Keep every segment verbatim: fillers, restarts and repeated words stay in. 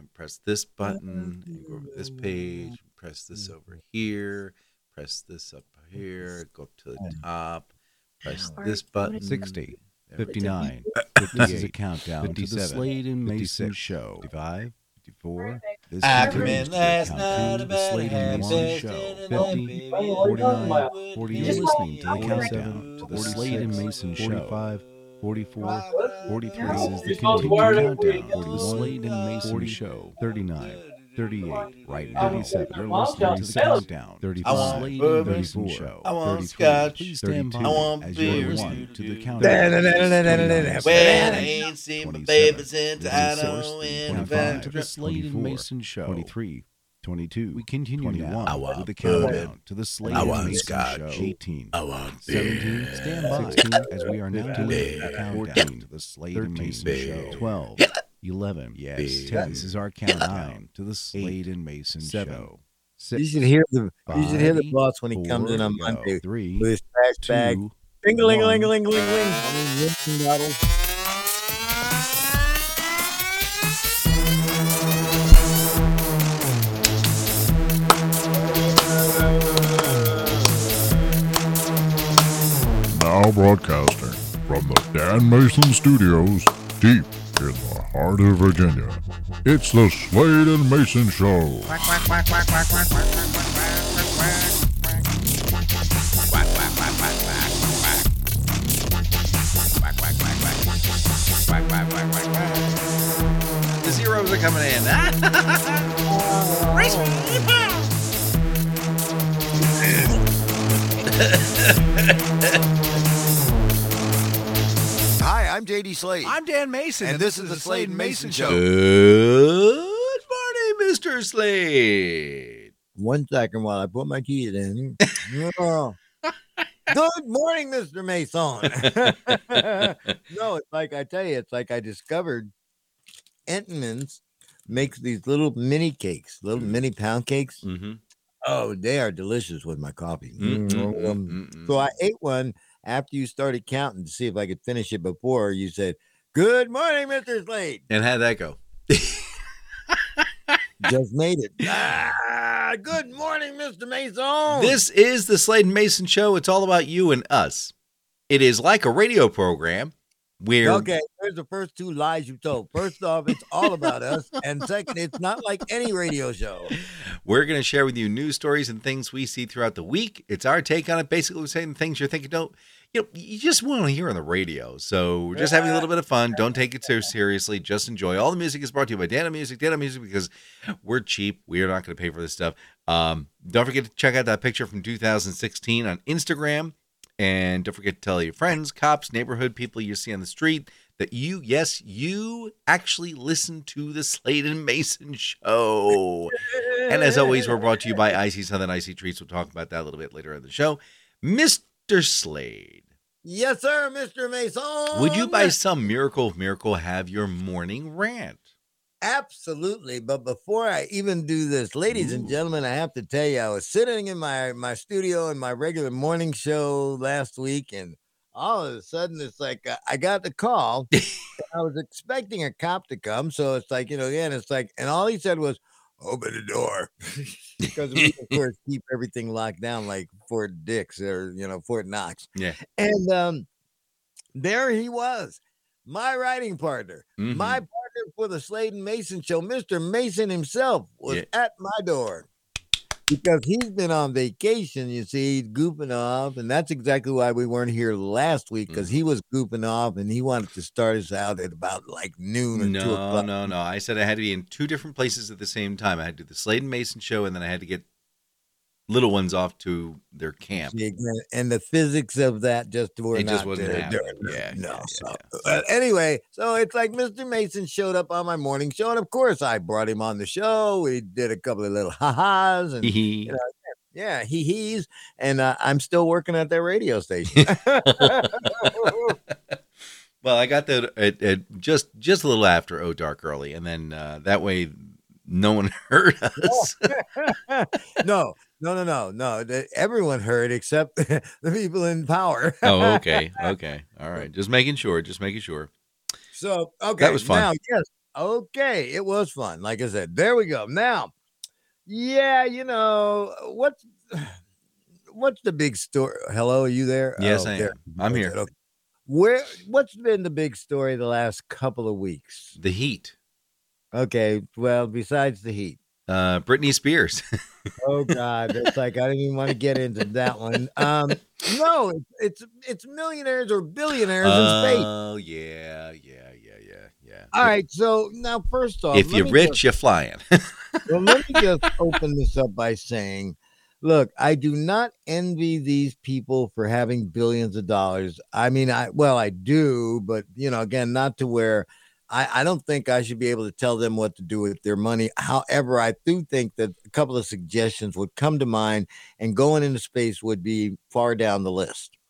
press this button and go over to this page, press this over here, press this up here, go up to the top, press this button. sixty, fifty-nine, this is a countdown fifty-seven, to the Slade and Mason Show. fifty-five, fifty-four, this I continues come in to last count night to the about Slade and half Mason past Show. ten and fifty, baby, forty-nine, forty, you're you're listening to the listening countdown to the to Slade and Mason Show. forty-five, forty-four, forty-three, This this is is the the continuing continuing countdown to the Slade and Mason forty, Show. thirty-nine, thirty-eight, right now. thirty-seven, you're Mom, listening to the John, countdown. I thirty-five, want Slade bourbon. and Mason Show. I want thirty-three, scotch. please stand by I want as beer. you're listening to the Da, countdown. da, da, da, da, da, da, da. Well, I twenty-seven, ain't seen my baby since this I is don't Source, win a twenty-five, to the van. Slade and Mason Show. twenty-three, twenty-two, we continue twenty-one, I now want with the bourbon. countdown to the Slade I and want Mason scotch. Show. eighteen, I want seventeen, beer. stand by. sixteen, as we are now doing the Beer. countdown to the Slade and Mason Beer. Show. twelve, eleven, yes, Beer. ten, this is our countdown to the Slade and Mason seven, Show. You Six, should hear the you should hear the five, boss when he comes in four, on Monday three, with his trash bag. two, Ding a ling a one. ling a ling a ling ling. I mean, rinsing bottles. Now broadcasting from the Dan Mason Studios, deep in the heart of Virginia. It's the Slade and Mason Show. The zeros are coming in. Race Hi, I'm J D Slade. I'm Dan Mason, and this is the Slade and Mason Show. Good morning, Mister Slade. One second while I put my keys in. Oh. Good morning, Mister Mason. No, it's like I tell you, it's like I discovered Entenmann's makes these little mini cakes, little Mm. mini pound cakes. Mm-hmm. Oh, they are delicious with my coffee. Mm, mm, Mm, um, mm, mm, So mm. I ate one after you started counting to see if I could finish it before you said, "Good morning, Mister Slade." And how'd that go? Just made it. Ah, good morning, Mister Mason. This is the Slade and Mason Show. It's all about you and us. It is like a radio program where Okay, here's the first two lies you told. First off, it's all about us. And second, it's not like any radio show. we're going to share with you news stories and things we see throughout the week. It's our take on it. Basically, we're saying things you're thinking don't, you know, you just want to hear on the radio. So we're just having a little bit of fun. Don't take it so seriously. Just enjoy. All the music is brought to you by Dana Music. Dana Music, because we're cheap. We are not going to pay for this stuff. Um, don't forget to check out that picture from two thousand sixteen on Instagram. And don't forget to tell your friends, cops, neighborhood people you see on the street that you, yes, you actually listen to the Slade and Mason Show. And as always, we're brought to you by Icy Southern Icy Treats. We'll talk about that a little bit later in the show. Mister Slade, Yes, sir, Mister Mason. would you, by some miracle of miracle, have your morning rant? Absolutely. But before I even do this, ladies and gentlemen, I have to tell you, I was sitting in my, my studio in my regular morning show last week, and all of a sudden it's like uh, I got the call. And I was expecting a cop to come. So it's like, you know, again, it's like, and all he said was, open the door. Because we, of course, keep everything locked down like Fort Dix or, you know, Fort Knox. Yeah. And um, there he was, my writing partner, Mhm. my partner for the Slade and Mason Show, Mister Mason himself, was Yeah. at my door because he's been on vacation. You see, he's goofing off, and that's exactly why we weren't here last week, because he was goofing off and he wanted to start us out at about like noon or two No, o'clock. no, no. I said I had to be in two different places at the same time. I had to do the Slade and Mason Show, and then I had to get little ones off to their camp. See, again, and the physics of that just were It not just wasn't there. happening. No, Yeah, no. yeah, so, yeah, uh, anyway, so it's like Mister Mason showed up on my morning show, and of course I brought him on the show. We did a couple of little ha-has, and you know, yeah, he he's, and uh, I'm still working at that radio station. Well, I got that at, at just just a little after Oh Dark Early, and then uh, that way no one heard us. no, no, no, no, no. the- Everyone heard except the people in power. Oh, okay, okay, all right. Just making sure. Just making sure. So okay, That was fun. Now, yes, Okay, it was fun. Like I said, there we go. Now, yeah, you know what's what's the big story? Hello, are you there? Yes, oh, I there. am. I'm here. Okay. Where? What's been the big story the last couple of weeks? The Heat. Okay, well, besides the Heat. Uh, Britney Spears. Oh God, it's like I didn't even want to get into that one. Um, no, it's it's, it's millionaires or billionaires in space. Oh yeah, yeah, yeah, yeah, yeah. All right, so now first off, If let you're me rich, just- you're flying. well, let me just open this up by saying, look, I do not envy these people for having billions of dollars. I mean, I well, I do, but you know, again, not to where I, I don't think I should be able to tell them what to do with their money. However, I do think that a couple of suggestions would come to mind, and going into space would be far down the list.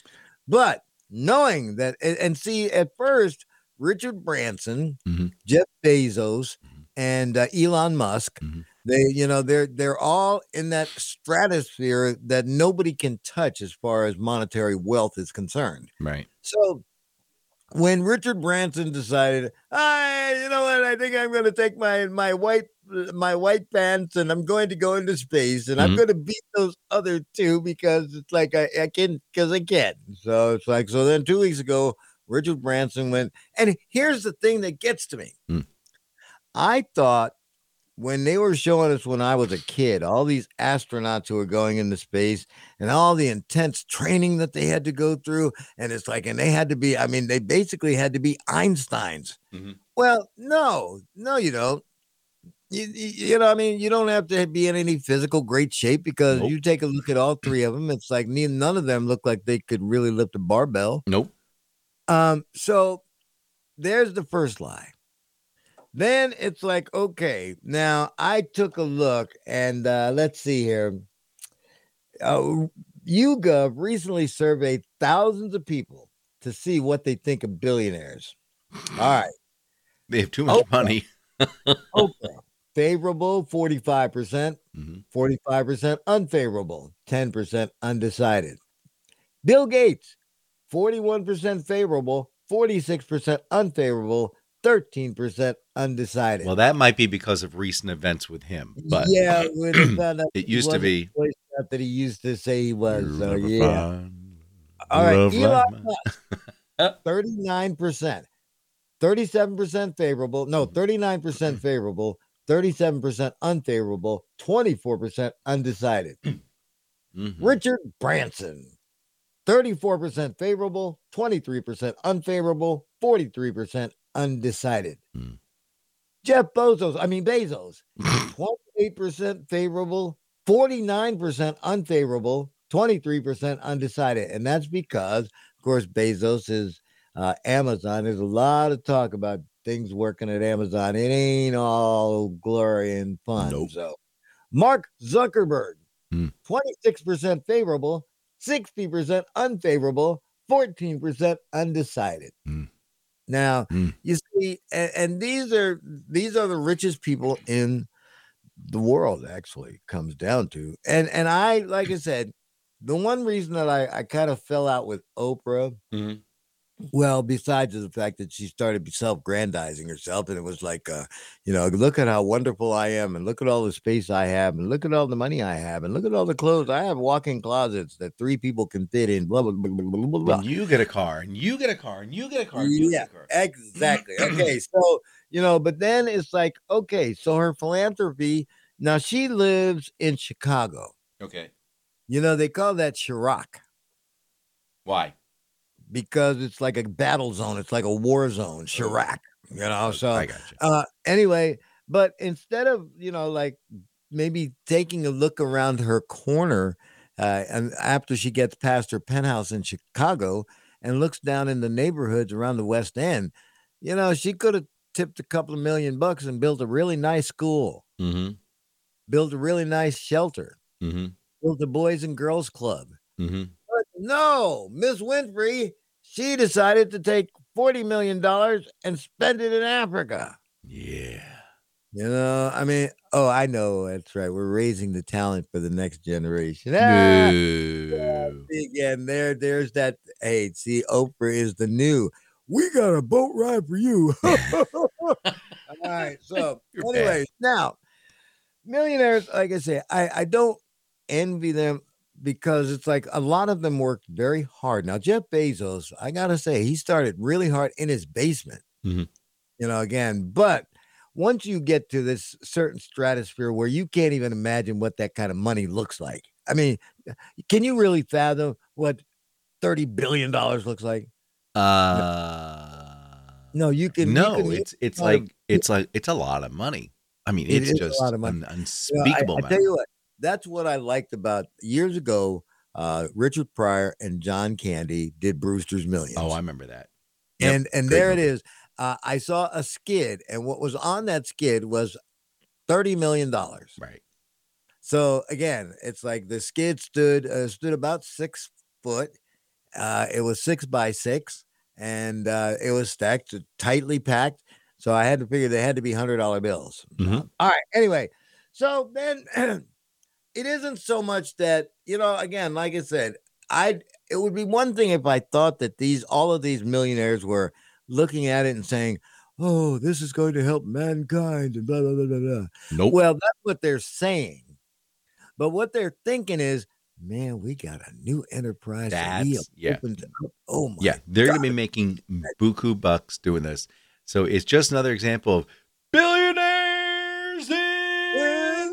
But knowing that, and, and see, at first, Richard Branson, Mhm. Jeff Bezos, and uh, Elon Musk, Mhm. they, you know, they're they're all in that stratosphere that nobody can touch as far as monetary wealth is concerned. Right. So when Richard Branson decided, I, you know what, I think I'm going to take my my white my white pants and I'm going to go into space and I'm Mhm. going to beat those other two because it's like I, I can because I can. So it's like so. Then two weeks ago, Richard Branson went, and here's the thing that gets to me. Mm. I thought when they were showing us when I was a kid, all these astronauts who were going into space and all the intense training that they had to go through. And it's like, and they had to be, I mean, they basically had to be Einsteins. Mhm. Well, no, no, you don't. You, you, you know, I mean, you don't have to be in any physical great shape because Nope. you take a look at all three of them. It's like neither, none of them look like they could really lift a barbell. Nope. Um, so there's the first lie. Then it's like, okay, now I took a look and uh, let's see here. Uh, YouGov recently surveyed thousands of people to see what they think of billionaires. All right. They have too much Oprah. money. Oprah, favorable, forty-five percent, Mhm. forty-five percent unfavorable, ten percent undecided. Bill Gates, forty-one percent favorable, forty-six percent unfavorable, thirteen percent undecided. Well, that might be because of recent events with him, but yeah, when they found out it he used to wasn't be. the voice that he used to say he was. You'll So never yeah. find All right, love Elon like Musk, thirty-nine percent, thirty-seven percent favorable. No, thirty-nine percent favorable, thirty-seven percent unfavorable, twenty-four percent undecided. Mhm. Richard Branson, thirty-four percent favorable, twenty-three percent unfavorable, forty-three percent undecided. Hmm. Jeff Bezos, I mean Bezos, twenty-eight percent favorable, forty-nine percent unfavorable, twenty-three percent undecided. And that's because, of course, Bezos is uh, Amazon. There's a lot of talk about things working at Amazon. It ain't all glory and fun. Nope. So, Mark Zuckerberg, Hmm. twenty-six percent favorable, sixty percent unfavorable, fourteen percent undecided. Hmm. Now, Hmm. you see, and, and these are these are the richest people in the world, actually, comes down to. And and I, like I said, the one reason that I, I kind of fell out with Oprah, Mhm. well, besides the fact that she started self-grandizing herself, and it was like, uh, you know, look at how wonderful I am, and look at all the space I have, and look at all the money I have, and look at all the clothes I have, walk-in closets that three people can fit in, blah, blah, blah, blah, blah, blah, blah. And you get a car, and you get a car, and you get a car, and you Yeah, get a car. exactly. Okay, so, you know, but then it's like, okay, so her philanthropy, now she lives in Chicago. Okay. You know, they call that Chirac Why? because it's like a battle zone. It's like a war zone, Chirac, you know, so. I got you. Uh, anyway, but instead of, you know, like maybe taking a look around her corner, uh, and after she gets past her penthouse in Chicago and looks down in the neighborhoods around the West End, you know, she could have tipped a couple of million bucks and built a really nice school, Mm-hmm. built a really nice shelter, Mm-hmm. built a boys and girls club. Mm-hmm. But no, Miss Winfrey, she decided to take forty million dollars and spend it in Africa. Yeah. You know, I mean, oh, I know. That's right. We're raising the talent for the next generation. Ah, Boo. again, there, there's that. Hey, see, Oprah is the new. We got a boat ride for you. All right. So, You're anyways, now millionaires, like I say, I, I don't envy them because it's like a lot of them worked very hard. Now, Jeff Bezos, I gotta say, he started really hard in his basement. Mhm. You know, again, but once you get to this certain stratosphere where you can't even imagine what that kind of money looks like. I mean, can you really fathom what thirty billion dollars looks like? Uh, No, you can. no, you can, it's it's kind of- like it's like it's a lot of money. I mean, It it's is a just lot of money. an You know, I, unspeakable I amount. tell you what, that's what I liked about years ago. Uh, Richard Pryor and John Candy did Brewster's Millions. Oh, I remember that. Yep, and and great there movie. it is. Uh, I saw a skid, and what was on that skid was thirty million dollars. Right. So again, it's like the skid stood uh, stood about six foot. Uh, it was six by six, and uh, it was stacked tightly packed. So I had to figure they had to be hundred dollar bills. Mhm. Uh, all right. Anyway, so then it isn't so much that, you know. Again, like I said, I it would be one thing if I thought that these all of these millionaires were looking at it and saying, "Oh, this is going to help mankind," and blah blah blah blah blah. Nope. Well, that's what they're saying. But what they're thinking is, man, we got a new enterprise that we have That's yeah. opened up. Oh my Yeah, they're God. going to be making buku bucks doing this. So it's just another example of billionaires in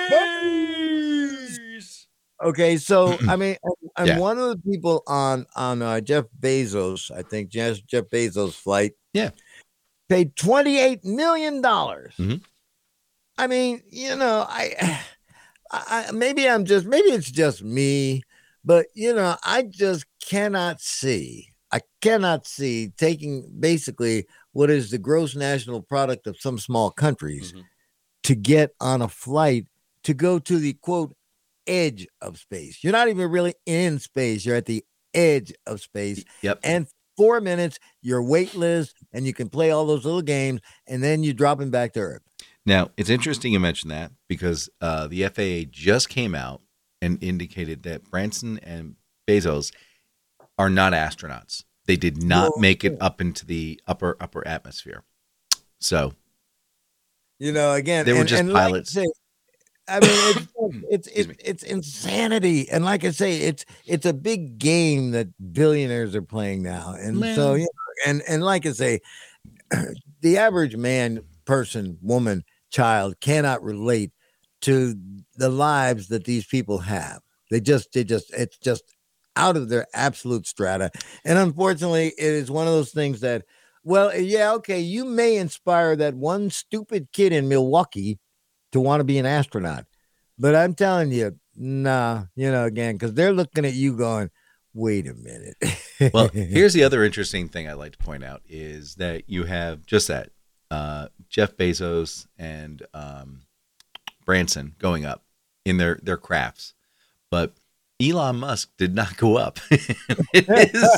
space. Okay, so I mean, and, and Yeah. one of the people on on uh, Jeff Bezos, I think Jeff, Jeff Bezos' flight, Yeah. paid twenty-eight million dollars. Mhm. I mean, you know, I, I maybe I'm just maybe it's just me, but you know, I just cannot see. I cannot see taking basically what is the gross national product of some small countries Mhm. to get on a flight to go to the quote edge of space. You're not even really in space. You're at the edge of space. Yep. And four minutes, you're weightless and you can play all those little games and then you're dropping back to Earth. Now, it's interesting you mentioned that because uh, the F A A just came out and indicated that Branson and Bezos are not astronauts. They did not Whoa. make it up into the upper upper atmosphere. So You know, again, They were and- just and like I pilots. say, I mean, it's it's Excuse it's, me. it's insanity, and like I say, it's it's a big game that billionaires are playing now, and so Man. you know, and and like I say, the average man, person, woman, child cannot relate to the lives that these people have. They just, they just, it's just out of their absolute strata, and unfortunately, it is one of those things that, well, yeah, okay, you may inspire that one stupid kid in Milwaukee to want to be an astronaut. But I'm telling you, nah, you know, again, because they're looking at you going, wait a minute. Well, here's the other interesting thing I'd like to point out is that you have just that uh, Jeff Bezos and um, Branson going up in their, their crafts, but Elon Musk did not go up. It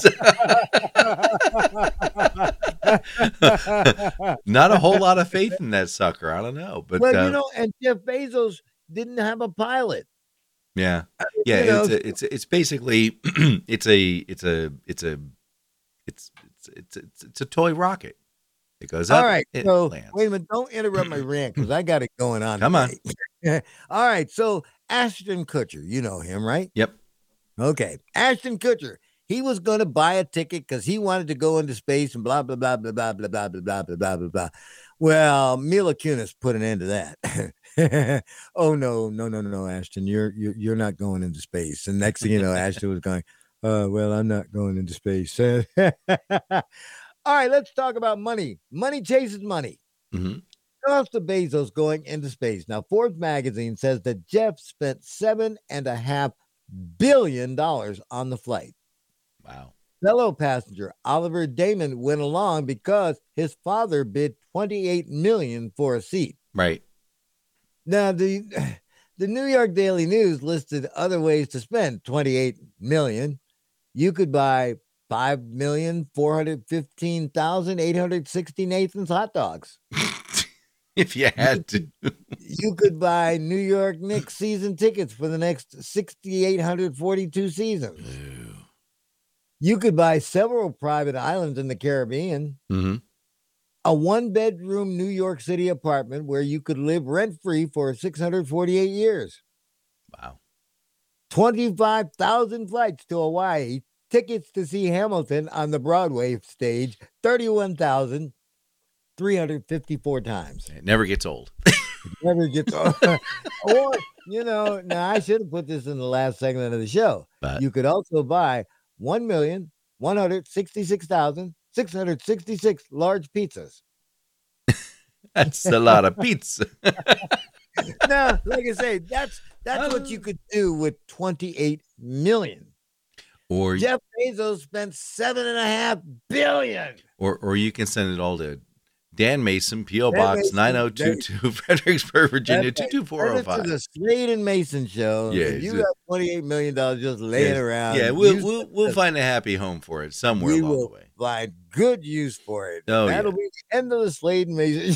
is not a whole lot of faith in that sucker. I don't know, but well, uh, you know, and Jeff Bezos didn't have a pilot. yeah, yeah, you know, it's a, it's a, it's basically it's a it's a it's a it's it's it's it's, it's a toy rocket. It goes up. All right, it so lands. wait a minute, don't interrupt my rant because I got it going on. Come on. today. All right, so Ashton Kutcher, you know him, right? Yep. Okay, Ashton Kutcher. He was going to buy a ticket because he wanted to go into space and blah blah blah blah blah blah blah blah blah blah blah blah blah. Well, Mila Kunis put an end to that. Oh no, no, no, no, no, Ashton, you're you're you're not going into space. And next thing you know, Ashton was going, uh, well, I'm not going into space. All right, let's talk about money. Money chases money. Mhm. Cost of Bezos going into space. Now, Forbes magazine says that Jeff spent seven and a half billion dollars on the flight. Wow. Fellow passenger Oliver Damon went along because his father bid twenty-eight million dollars for a seat. Right. Now, the the New York Daily News listed other ways to spend twenty-eight million dollars. You could buy five million four hundred fifteen thousand eight hundred sixty Nathan's hot dogs. If you had to. You could buy New York Knicks season tickets for the next six thousand eight hundred forty-two seasons. You could buy several private islands in the Caribbean. Mm-hmm. a one-bedroom New York City apartment where you could live rent-free for six hundred forty-eight years. Wow. twenty-five thousand flights to Hawaii. Tickets to see Hamilton on the Broadway stage, thirty-one thousand three hundred fifty-four times. It never gets old. Never gets old. Or, you know, now I should have put this in the last segment of the show. But You could also buy one million one hundred sixty-six thousand six hundred sixty-six large pizzas. that's a lot of pizza. Now, like I say, that's that's what you could do with twenty-eight million. Or Jeff Bezos spent seven and a half billion. or or you can send it all to Dan Mason, P O Dan Box Mason, nine oh two two, Fredericksburg, Virginia That's two two four oh Send it to five. the Slade and Mason show. Yeah, If you it's a- got twenty-eight million dollars just laying Yeah, around. Yeah, we'll use we'll it. we'll find a happy home for it somewhere We along will the way. find good use for it. Oh, That'll yeah. be the end of the Slade and Mason.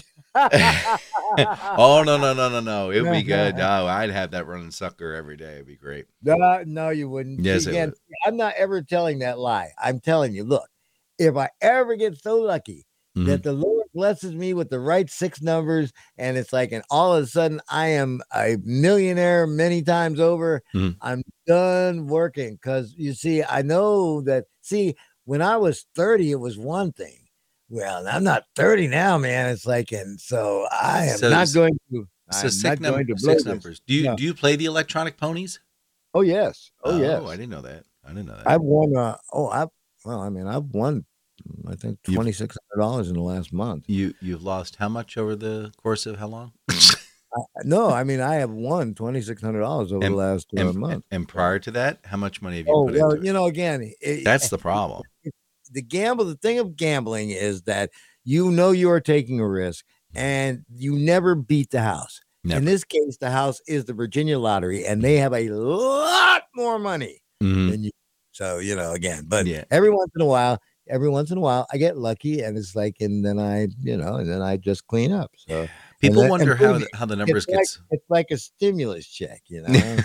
Oh no no no no no! It'd be good. Oh, I'd have that running sucker every day. It'd be great. No, no, you wouldn't. Yes, it Again, would. I'm not ever telling that lie. I'm telling you, look, if I ever get so lucky Mhm. that the Lord blesses me with the right six numbers, and it's like, and all of a sudden I am a millionaire many times over, Mhm. I'm done working. Because you see, I know that, see, when I was thirty, it was one thing. Well, I'm not thirty now, man. It's like, and so I am So not s- going to. So I'm six, not num- going to blow six this. numbers. Do you No. do you play the electronic ponies? Oh yes, oh, yes. I didn't know that. I didn't know that. I've won. Uh, oh, I well, I mean, I've won. I think You've- twenty six hundred dollars in the last month. you you've lost how much over the course of how long? I, no, I mean, I have won twenty six hundred dollars over And- the last uh, and, month. and prior to that, how much money have you Oh put well, into it? you know, again, it, That's the problem. the gamble. The thing of gambling is that you know you are taking a risk, and you never beat the house. Never. In this case, the house is the Virginia Lottery, and they have a lot more money Mhm. than you. So you know, again, but Yeah. every once in a while, every once in a while, I get lucky, and it's like, and then I, you know, and then I just clean up. So People then- wonder and how believe the, how the numbers it's like, gets. it's like a stimulus check, you know.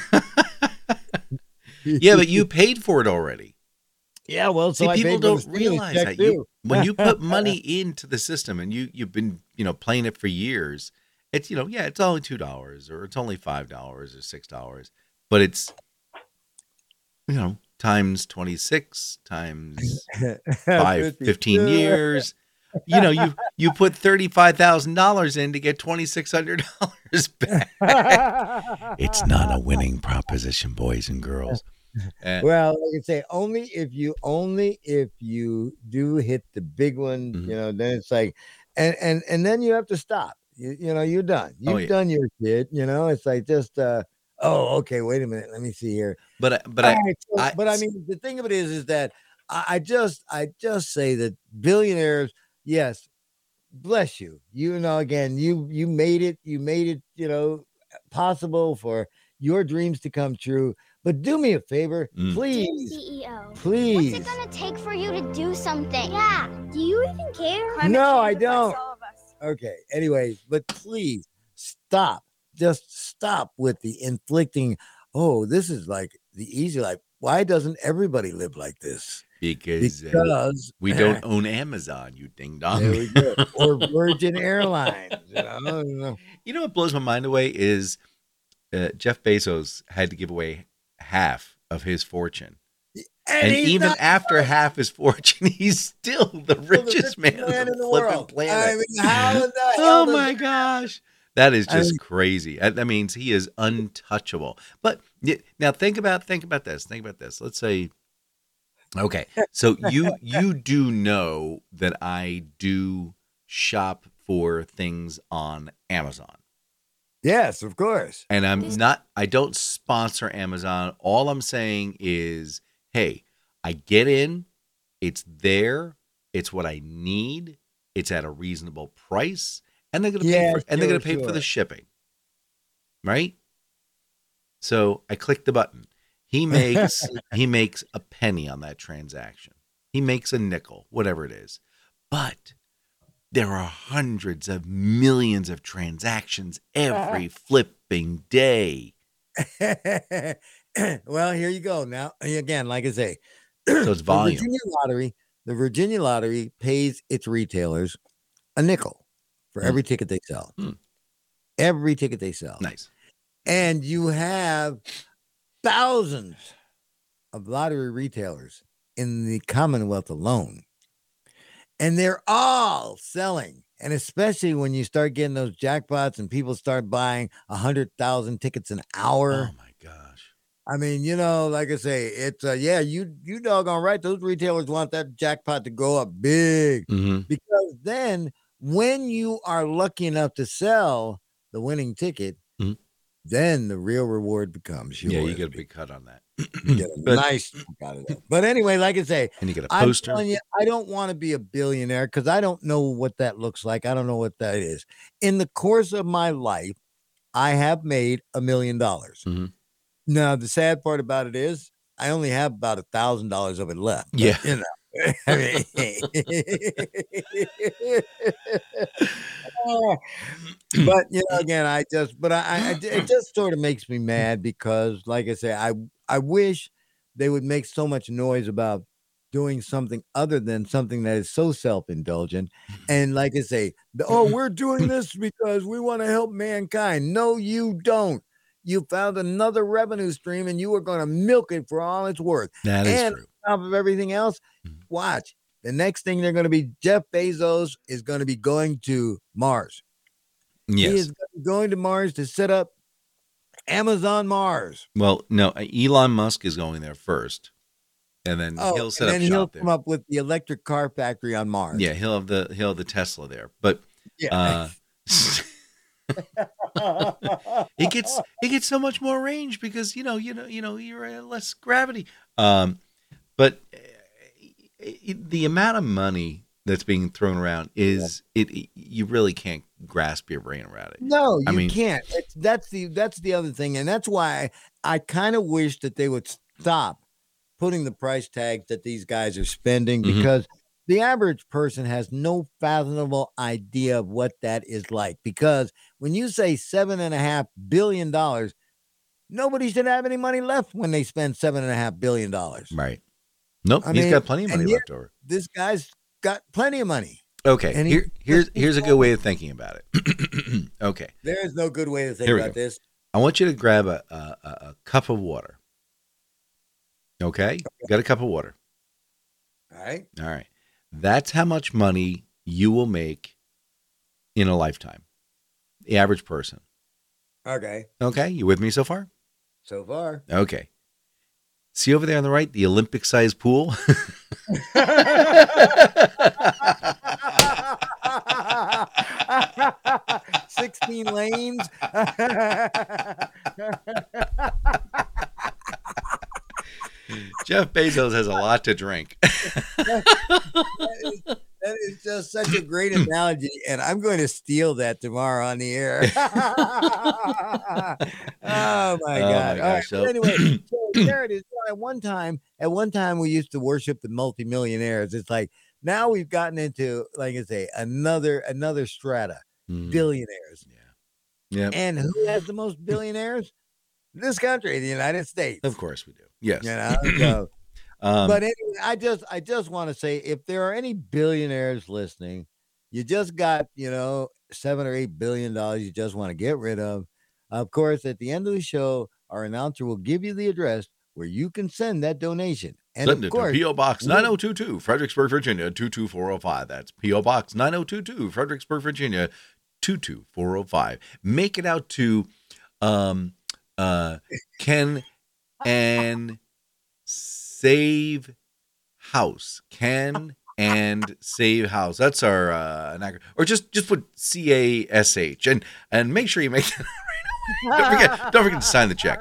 Yeah, but you paid for it already. yeah, well, so See, I people paid for the don't stimulus realize check that you, too. when you put money into the system and you you've been you know playing it for years, it's you know yeah it's only two dollars or it's only five dollars or six dollars, but it's you know times twenty six times five fifteen fifty-two. years. You know you you put thirty five thousand dollars in to get twenty six hundred dollars back. It's not a winning proposition, boys and girls. Uh, Well, like I say, only if you only if you do hit the big one, Mhm. you know, then it's like, and and and then you have to stop. You you know, you're done. You've Oh, yeah. done your kid. You know, it's like just uh oh, okay, wait a minute, let me see here. but I- but I, All right, so- I- but I mean, the thing of it is, is that I, I just I just say that billionaires, yes, bless you. You know, again, you you made it. You made it. You know, possible for your dreams to come true. But do me a favor, Mm. please. C E O. Please. What's it gonna take for you to do something? Yeah. Do you even care? No, I don't. Okay. Anyway, but please stop. Just stop with the inflicting. Oh, this is like the easy life. Why doesn't everybody live like this? because uh, Because we don't own Amazon, you ding dong. There we go. Or Virgin Airlines. You know, you know. You know what blows my mind away is uh, Jeff Bezos had to give away half of his fortune. And, he's even not after half his fortune, he's still the the richest man, man on the, in the flipping world. planet. I mean, how in the hell Oh does my it- gosh. That is I just mean- crazy. That that means he is untouchable. But y- now think about think about this. Think about this. Let's say okay. So you you do know that I do shop for things on Amazon. Yes, of course. And I'm not, I don't sponsor Amazon. All I'm saying is, hey, I get in, it's there, it's what I need, it's at a reasonable price, and they're gonna pay Yeah, for and they're sure, gonna pay for sure. the shipping. Right? So I click the button. He makes he makes a penny on that transaction. He makes a nickel, whatever it is. But there are hundreds of millions of transactions every flipping day. Well, here you go. Now, again, like I say, So it's the volume. Virginia Lottery, the Virginia Lottery pays its retailers a nickel for Hmm. every ticket they sell. Hmm. Every ticket they sell. Nice. And you have thousands of lottery retailers in the Commonwealth alone. And they're all selling. And especially when you start getting those jackpots and people start buying one hundred thousand tickets an hour. Oh, my gosh. I mean, you know, like I say, it's, uh, yeah, you, you doggone right. Those retailers want that jackpot to go up big. Mm-hmm. Because then when you are lucky enough to sell the winning ticket, Mhm. then the real reward becomes yours. Yeah, you get a big cut on that. You get a But- nice chunk out of that. But anyway, like I say, And you get a I'm poster. telling you, I don't want to be a billionaire because I don't know what that looks like. I don't know what that is. In the course of my life, I have made a million dollars. Mhm. Now, the sad part about it is I only have about a thousand dollars of it left. But, Yeah. you know. I mean, but you know, again, I just, but I, I, it just sort of makes me mad because, like I say, I, I wish they would make so much noise about doing something other than something that is so self-indulgent. And like I say, the, oh, we're doing this because we want to help mankind. No, you don't. You found another revenue stream and you are going to milk it for all it's worth. That is and true. on top of everything else, Mhm. watch. The next thing they're going to be, Jeff Bezos is going to be going to Mars. He Yes. is going to Mars to set up Amazon Mars. Well, no, Elon Musk is going there first, and then Oh, he'll set and up then he'll shop there. come up with the electric car factory on Mars. Yeah, he'll have the he'll have the Tesla there, but Yeah. uh, it gets it gets so much more range because you know you know you know you're at less gravity. Um, but uh, it, the amount of money that's being thrown around is it, it. You really can't grasp your brain around it. No, you I mean- can't. It's, that's the that's the other thing, and that's why I kind of wish that they would stop putting the price tags that these guys are spending Mhm. because the average person has no fathomable idea of what that is like. Because when you say seven and a half billion dollars, nobody should have any money left when they spend seven and a half billion dollars. Right? Nope. I He's mean, got plenty of and money yet- left over. This guy's got plenty of money. Okay. and he- Here, here's here's a good way of thinking about it. Okay. There is no good way to think Here we about go. this. I want you to grab a, a, a a cup of water. Okay? Got a cup of water. All right. All right. That's how much money you will make in a lifetime. The average person. Okay. Okay? You with me so far? So far. Okay. See over there on the right, the Olympic sized pool? sixteen lanes. Jeff Bezos has a lot to drink. that, is, that is just such a great analogy, and I'm going to steal that tomorrow on the air. oh my Oh, god! my All right, gosh, so- but anyway, so there it is. So at one time, at one time, we used to worship the multimillionaires. It's like now we've gotten into, like I say, another another strata, Mhm. billionaires. Yeah. Yeah. And who has the most billionaires? This country, the United States. Of course we do. Yes. You know, so, Um, but anyway, I just I just want to say if there are any billionaires listening, you just got, you know, seven or eight billion dollars you just want to get rid of. Of course, at the end of the show, our announcer will give you the address where you can send that donation. And send of it course, to P O. Box we'll- nine oh two two, Fredericksburg, Virginia, two two four oh five. That's P O. Box nine oh two two, Fredericksburg, Virginia, two two four oh five. Make it out to um, uh, Ken and Save House. Ken and Save House. That's our uh, an or just just put C A S H and and make sure you make that right away. Don't forget, don't forget to sign the check.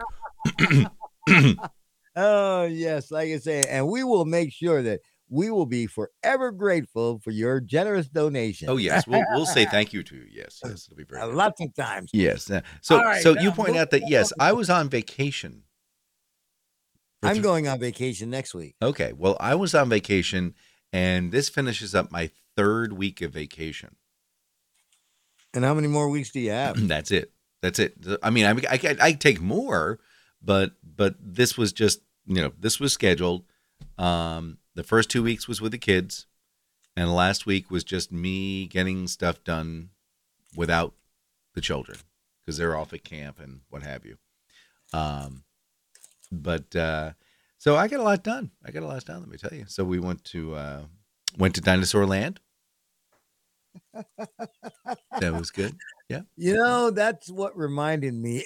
Oh, yes, like I say, and we will make sure that we will be forever grateful for your generous donation. Oh yes, we'll we'll say thank you to you. Yes, yes, it'll be very Uh, good. lots of times. Yes. uh, So All right, so you now, point move- out that yes, I was on vacation. for I'm th- going on vacation next week. Okay. Well, I was on vacation, and this finishes up my third week of vacation. And how many more weeks do you have? That's it. That's it. I mean, I I I I take more, but but this was just you know this was scheduled. Um, the first two weeks was with the kids, And last week was just me getting stuff done without the children because they're off at camp and what have you. Um, but uh, so I got a lot done. I got a lot done. Let me tell you. So we went to uh, went to Dinosaur Land. That was good. Yeah. You know, that's what reminded me.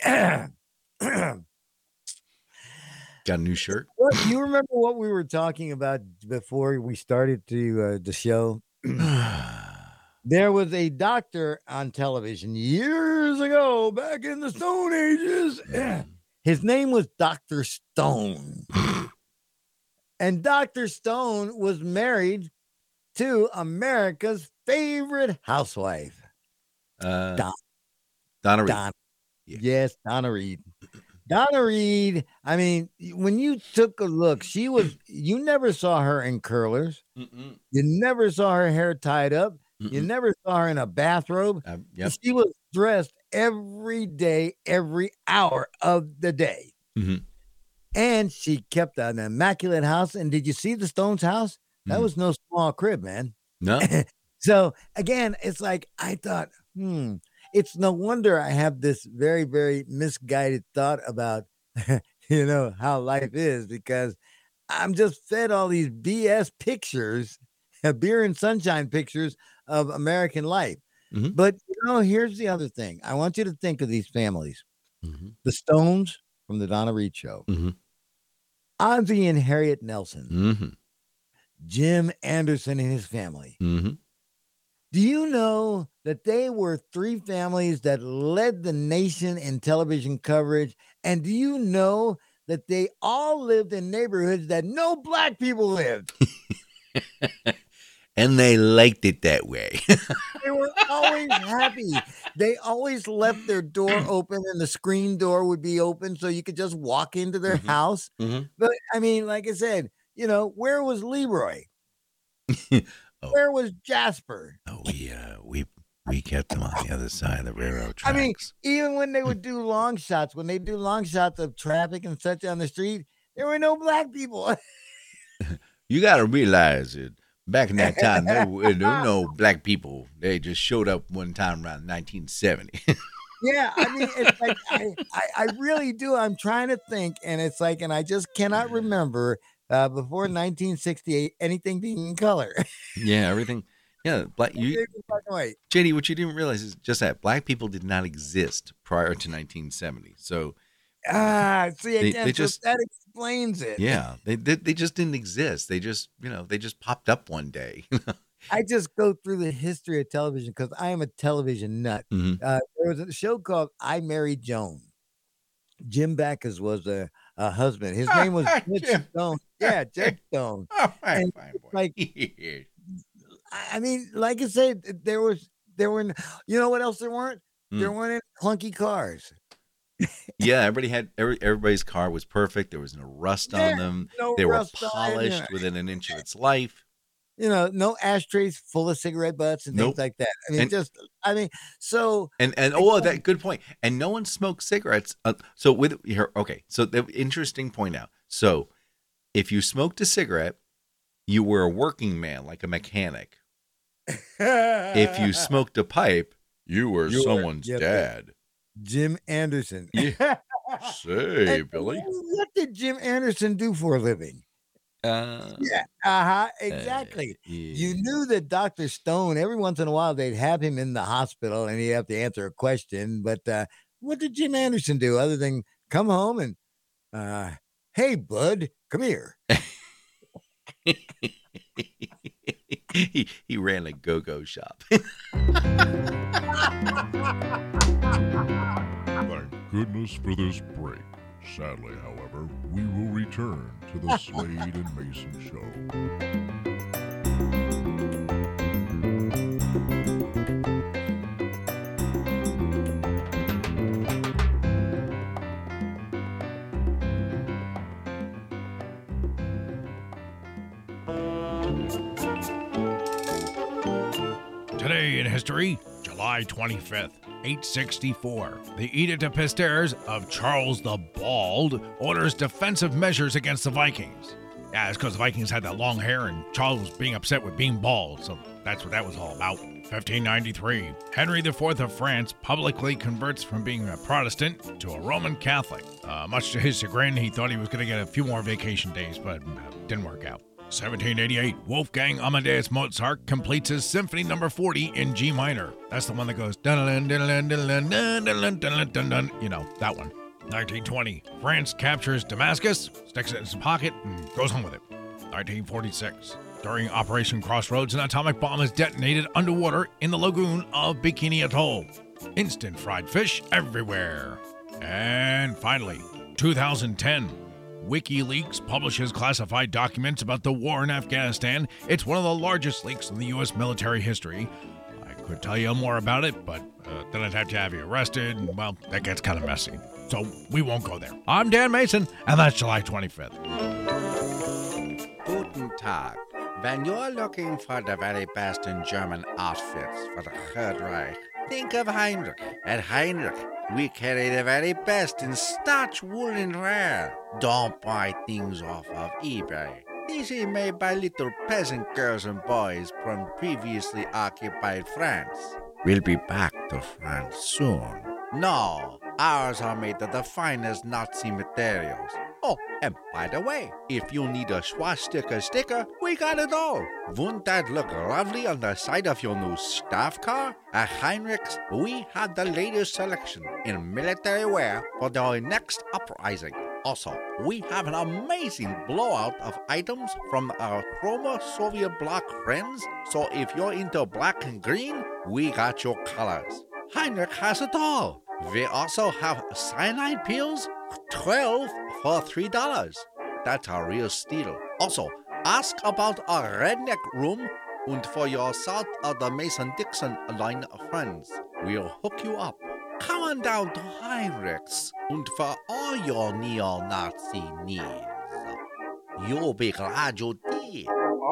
Got a new shirt. What, you remember what we were talking about before we started to uh, the show? There was a doctor on television years ago, back in the Stone Ages. His name was Doctor Stone. And Doctor Stone was married to America's favorite housewife. Uh, Don- Donna Reed. Don- Yeah. Yes, Donna Reed. Donna Reed, I mean, when you took a look, she was, you never saw her in curlers. Mm-mm. You never saw her hair tied up. Mm-mm. You never saw her in a bathrobe. Uh, yep. She was dressed every day, every hour of the day. Mm-hmm. And she kept an immaculate house. And did you see the Stones' house? That Mhm. was no small crib, man. No. So again, it's like I thought, hmm, it's no wonder I have this very, very misguided thought about, you know, how life is, because I'm just fed all these B S pictures, beer and sunshine pictures of American life. Mhm. But, you know, here's the other thing. I want you to think of these families. Mm-hmm. The Stones from the Donna Reed Show, Mm-hmm. Ozzy and Harriet Nelson, Mm-hmm. Jim Anderson and his family. Mm-hmm. Do you know that they were three families that led the nation in television coverage? And do you know that they all lived in neighborhoods that no black people lived? And they liked it that way. They were always happy. They always left their door open and the screen door would be open so you could just walk into their Mhm. house. Mhm. But I mean, like I said, you know, where was Leroy? Oh. Where was Jasper? Oh, we uh, we we kept them on the other side of the railroad I tracks. mean, even when they would do long shots, when they do long shots of traffic and such on the street, there were no black people. You got to realize it. Back in that time, there were, there were no black people. They just showed up one time around nineteen seventy. Yeah, I mean, it's like I, I, I really do. I'm trying to think, and it's like, and I just cannot remember uh, before nineteen sixty-eight anything being in color. Yeah, everything. Yeah, black. You, Everything was black and white. J D, what you didn't realize is just that black people did not exist prior to nineteen seventy. So Ah, see They- again, they so just- that explains it. yeah, they, they they just didn't exist. They just you know they just popped up one day. I just go through the history of television because I am a television nut. Mhm. Uh, there was a show called I Married Joan. Jim Backus was a, a husband. His name was Jed Jim. Stone. Yeah, Jed Stone. Oh, fine, And fine boy. like- I I mean, like I said, there was there were n- you know what else there weren't? There Mm. weren't any clunky cars. Yeah, everybody had every, everybody's car was perfect. There was no rust Yeah, on them. No They were rust on it, polished within an inch of its life. You know, no ashtrays full of cigarette butts and Nope. things like that. I mean, And- just I mean, so And and oh, that good point. And no one smoked cigarettes. Uh, so with here, okay. So the interesting point out. So if you smoked a cigarette, you were a working man, like a mechanic. If you smoked a pipe, you were You were- someone's yep, dad. Jim Anderson. Yeah. Say, And Billy. What did Jim Anderson do for a living? Uh, Yeah, uh-huh, exactly. yeah. You knew that Doctor Stone, every once in a while, they'd have him in the hospital and he'd have to answer a question. But uh, what did Jim Anderson do other than come home and, uh, hey, bud, come here? he he ran a go-go shop. Thank goodness for this break. Sadly, however, we will return to the Slade and Mason Show. Today in history, July twenty-fifth, eight sixty-four, the Edict of Pisters of Charles the Bald orders defensive measures against the Vikings. Yeah, it's because the Vikings had that long hair and Charles was being upset with being bald, so that's what that was all about. fifteen ninety-three, Henry the Fourth of France publicly converts from being a Protestant to a Roman Catholic. Uh, much to his chagrin, he thought he was going to get a few more vacation days, but uh, didn't work out. seventeen eighty-eight, Wolfgang Amadeus Mozart completes his Symphony Number forty in G minor. That's the one that goes dun dun dun dun dun dun dun dun dun dun. You know, that one. nineteen twenty, France captures Damascus, sticks it in his pocket, and goes home with it. nineteen forty-six, during Operation Crossroads, an atomic bomb is detonated underwater in the lagoon of Bikini Atoll. Instant fried fish everywhere. And finally, two thousand ten, WikiLeaks publishes classified documents about the war in Afghanistan. It's one of the largest leaks in the U S military history. I could tell you more about it, but uh, then I'd have to have you arrested, and, well, that gets kind of messy. So we won't go there. I'm Dan Mason, and that's July twenty-fifth. Guten Tag. When you're looking for the very best in German outfits for the Third Reich, think of Heinrich. At Heinrich, we carry the very best in starch, wool, and rare. Don't buy things off of eBay. These are made by little peasant girls and boys from previously occupied France. We'll be back to France soon. No, ours are made of the finest Nazi materials. Oh, and by the way, if you need a swastika sticker, we got it all. Wouldn't that look lovely on the side of your new staff car? At Heinrichs, we have the latest selection in military wear for the next uprising. Also, we have an amazing blowout of items from our former Soviet bloc friends, so if you're into black and green, we got your colors. Heinrich has it all. We also have cyanide pills, twelve for three dollars. That's a real steal. Also, ask about our redneck room, and for your South of the Mason-Dixon line of friends, we'll hook you up. Come on down to Heinrichs, and for all your neo-Nazi needs, you'll be glad you did.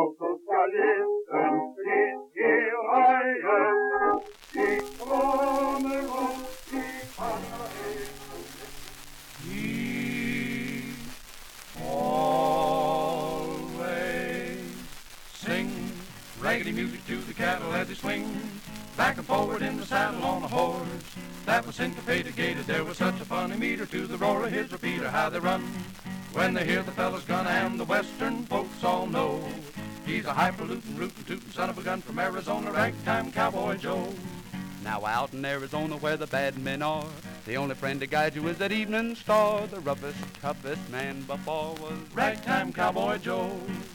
Raggedy music to the cattle as they swing back and forward in the saddle on a horse that was syncopated, gated. There was such a funny meter to the roar of his repeater, how they run when they hear the fellas gun, and the western folks all know he's a highfalutin, rootin' tootin' son of a gun from Arizona, ragtime cowboy Joe. Now out in Arizona where the bad men are, the only friend to guide you is that evening star. The roughest, toughest man before was ragtime cowboy Joe.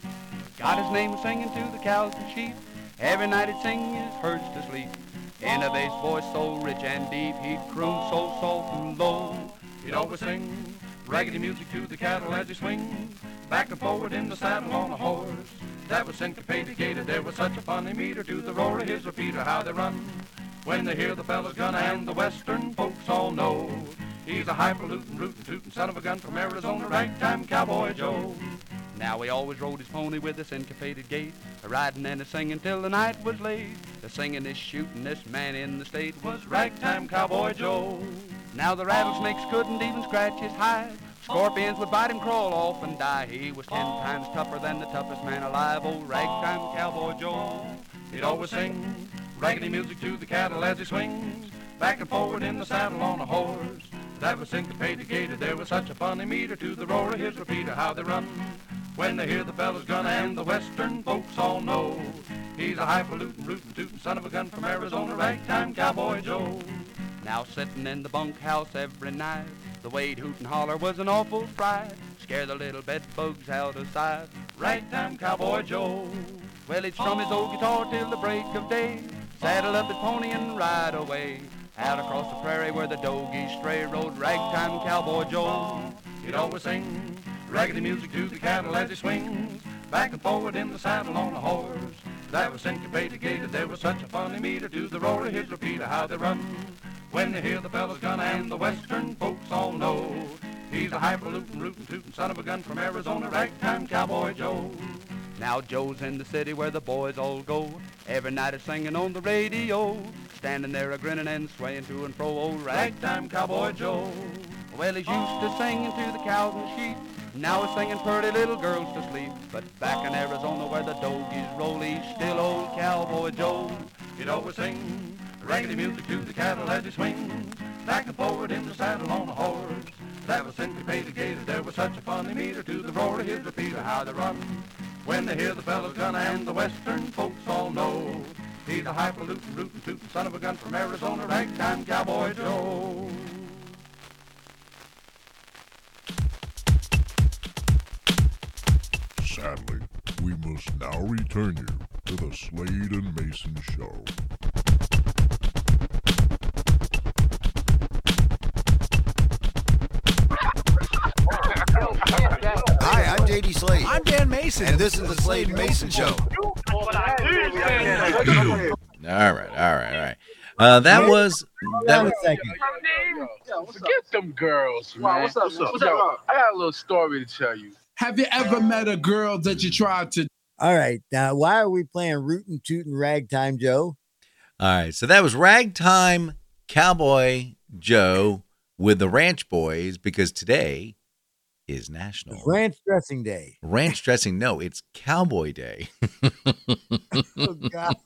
Got his name singing to the cows and sheep. Every night he'd sing his herds to sleep. In a bass voice so rich and deep, he'd croon so soft and low. He'd always sing raggedy music to the cattle as he swing back and forward in the saddle on a horse that was syncopated, gated. There was such a funny meter to the roar of his repeater, how they run when they hear the fellas gun, and the western folks all know he's a highfalutin, rootin' tootin' son of a gun from Arizona, ragtime cowboy Joe. Now he always rode his pony with a syncopated gait, a riding and a singing till the night was late. The singing, this shooting, this man in the state was ragtime cowboy Joe. Now the rattlesnakes couldn't even scratch his hide. Scorpions would bite him, crawl off and die. He was ten times tougher than the toughest man alive, old ragtime cowboy Joe. He'd always sing raggedy music to the cattle as he swings back and forward in the saddle on a horse that was syncopated, gated. There was such a funny meter to the roar of his repeater, how they run when they hear the fellas gun, and the western folks all know he's a highfalutin, rootin' tootin' son of a gun from Arizona, ragtime cowboy Joe. Now sitting in the bunkhouse every night, the way he'd hoot and holler was an awful fright. Scare the little bed bugs out of sight, ragtime cowboy Joe. Well, he'd strum his old guitar till the break of day, saddle up his pony and ride away out across the prairie where the dogies stray, rode ragtime cowboy Joe. He'd always sing raggedy music to the cattle as he swings back and forward in the saddle on a horse that was syncopated, gated. There was such a funny meter to the roar of his repeater, how they run when they hear the fellas gun, and the western folks all know he's a highfalutin, rootin' tootin' son of a gun from Arizona, ragtime cowboy Joe. Now Joe's in the city where the boys all go, every night is singing on the radio, standing there a grinning and swaying to and fro, old ragtime cowboy Joe. Well, he's used to singing to the cows and sheep, Now we're singing pretty little girls to sleep. But back in Arizona where the doggies roll, he's still old Cowboy Joe. You know we sing raggedy music to the cattle as he swings back and forward in the saddle on a horse. That was syncopated gator, there was such a funny meter to the roar of his repeater, how they run. When they hear the fellows gun and the western folks all know he's a hyperlutin, rootin', tootin' son of a gun from Arizona, ragtime Cowboy Joe. Sadly, we must now return you to the Slade and Mason Show. Hi, I'm J D Slade. I'm Dan Mason. And this is the Slade and Mason Show. All right, all right, all right. Uh, that was that was second. Yo, forget them girls, man. What's up? What's up? What's up? I got a little story to tell you. Have you ever met a girl that you tried to? All right. Now, why are we playing Rootin' Tootin' Ragtime Joe? all right. So that was Ragtime Cowboy Joe with the Ranch Boys, because today is National It's Ranch Dressing Day. Ranch Dressing. No, it's Cowboy Day. Oh, God.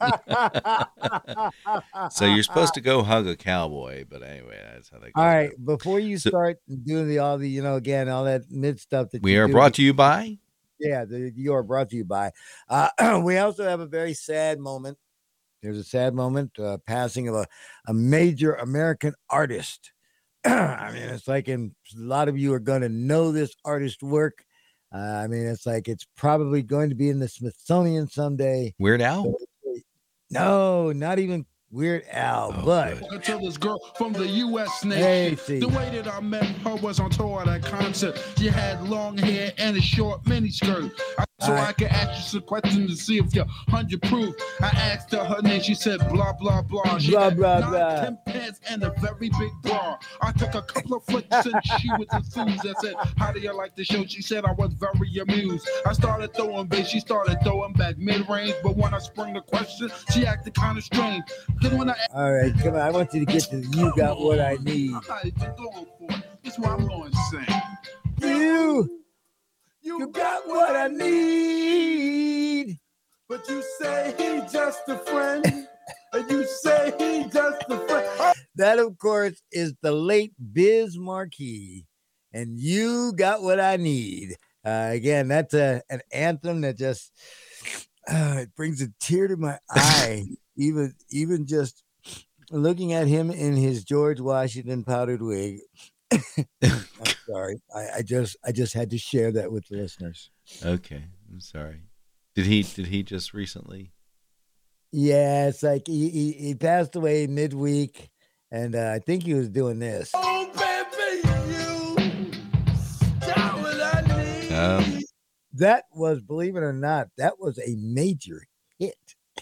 So you're supposed to go hug a cowboy, but anyway, that's how they go. All right. Before you So- start doing the all the, you know, again, all that mid stuff that We you are do, brought to you by. Yeah, the, you are brought to you by. Uh, we also have a very sad moment. There's a sad moment, uh, passing of a, a major American artist. I mean, it's like in, a lot of you are going to know this artist work. Uh, I mean, it's like it's probably going to be in the Smithsonian someday. Weird Al? No, not even Weird Al, Oh, but good. I tell this girl from the U S nation. Hey, see. The way that I met her was on tour at a concert. She had long hair and a short miniskirt. I, so All right. I could ask you some questions to see if you're hundred proof. I asked her her name. She said blah blah blah. She Blah, had blah, nine, blah. ten pants and a very big bra. I took a couple of flicks and she was enthused. I said, "How do you like the show?" She said, "I was very amused." I started throwing bass. She started throwing back mid range. But when I sprung the question, she acted kind of strange. Then when I all right, come on. I want you to get to You Got What I Need. I'm not even going for it. That's what I'm going to say. You, you got what I need. But you say he just a friend. And you say he just a friend. That, of course, is the late Biz Marquis. And You Got What I Need. Uh, again, that's a, an anthem that just uh, it brings a tear to my eye. even, even just looking at him in his George Washington powdered wig. I'm sorry. I, I just I just had to share that with the listeners. Okay, I'm sorry. Did he? Did he just recently? Yeah, it's like he he, he passed away midweek, and uh, I think he was doing this. Oh, baby, you got what I need. Um, That was, believe it or not, that was a major hit.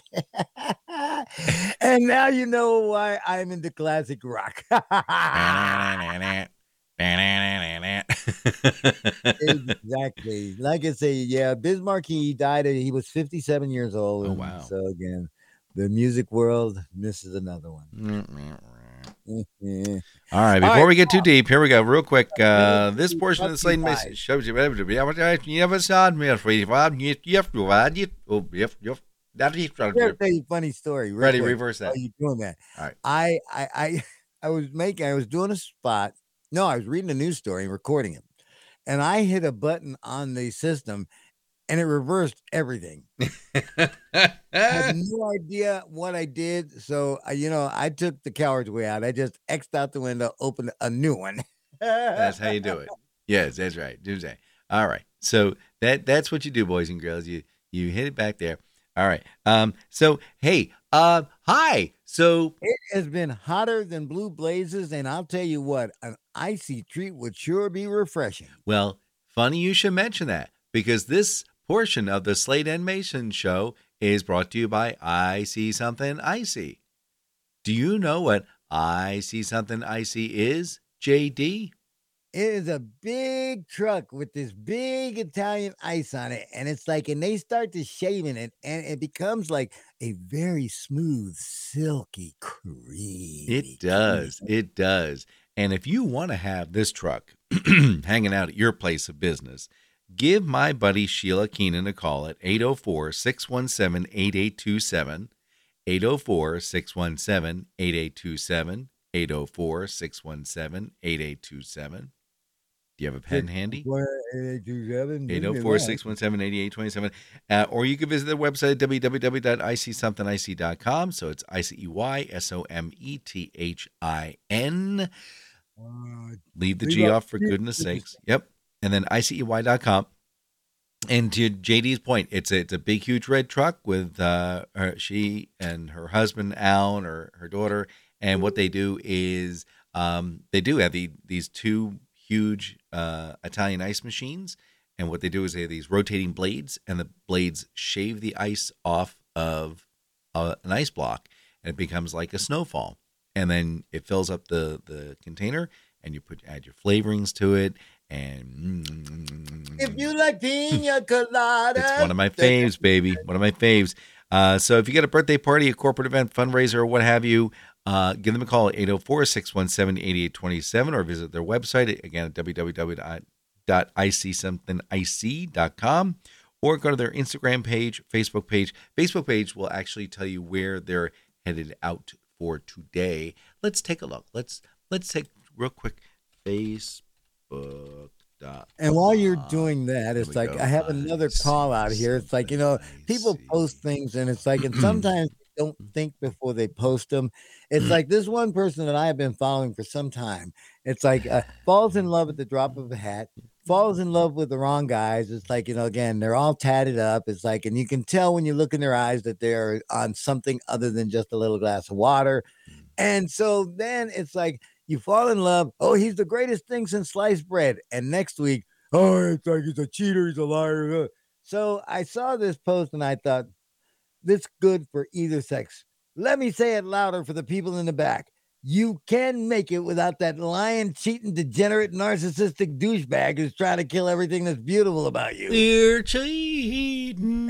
And now you know why I'm into classic rock. Exactly. Like I say, yeah, Biz Marquis died. At, he was fifty-seven years old. Oh, and wow. So again, the music world misses another one. Mhm. All right, before All right. we get too deep, here we go, real quick. Uh, this portion of the Slade message shows you. You never saw me. I'm gonna tell you a funny story. real Ready, quick reverse that. while you're doing that. All right. I, I, I, I was making, I was doing a spot. No, I was reading a news story and recording it, and I hit a button on the system, and it reversed everything. I had no idea what I did, so I, you know, I took the coward's way out. I just X'd out the window, opened a new one. That's how you do it. Yes, that's right. Do that. All right. So that that's what you do, boys and girls. You you hit it back there. All right. Um. So hey. Uh. Hi. So It has been hotter than blue blazes, and I'll tell you what, an icy treat would sure be refreshing. well, funny you should mention that, because this portion of the Slade and Mason Show is brought to you by I See Something Icy. Do you know what I See Something Icy is, J D? It is a big truck with this big Italian ice on it, and it's like, and they start to shaving it, and it becomes like a very smooth, silky, creamy. It does. It does. And if you want to have this truck hanging out at your place of business, give my buddy Sheila Keenan a call at eight oh four, six one seven, eight eight two seven, eight oh four, six one seven, eight eight two seven, eight oh four, six one seven, eight eight two seven. Do you have a pen handy? eight oh four, six one seven, eight eight two seven. Uh, or you can visit their website at w w w dot i c something i c dot com. So it's I C E Y S O M E T H I N. Uh, Leave the G off for goodness sakes. Yep. And then I C E Y dot com. And to J D's point, it's a, it's a big, huge red truck with uh, her, she and her husband, Al, and her, her daughter. And what they do is um, they do have the, these two huge uh, Italian ice machines. And what they do is they have these rotating blades, and the blades shave the ice off of uh, an ice block, and it becomes like a snowfall. And then it fills up the, the container, and you put add your flavorings to it. And mm, if you like pina colada, it's one of my faves, baby. One of my faves. Uh, so if you got a birthday party, a corporate event, fundraiser, or what have you, uh, give them a call at eight oh four, six one seven, eight eight two seven, or visit their website again at w w w dot i c something i c dot com, or go to their Instagram page, Facebook page. Facebook page will actually tell you where they're headed out for today. Let's take a look. Let's let's take real quick Facebook. And while you're doing that, it's like go. I have another call out here. It's like, you know, people post things, and it's like, and sometimes they don't think before they post them. It's like this one person that I have been following for some time. It's like uh, falls in love at the drop of a hat, falls in love with the wrong guys. It's like, you know, again, they're all tatted up. It's like, and you can tell when you look in their eyes that they're on something other than just a little glass of water. And so then it's like, you fall in love. Oh, he's the greatest thing since sliced bread. And next week, oh, it's like he's a cheater. He's a liar. So I saw this post and I thought, this is good for either sex. Let me say it louder for the people in the back. You can make it without that lying, cheating, degenerate, narcissistic douchebag who's trying to kill everything that's beautiful about you. You're cheating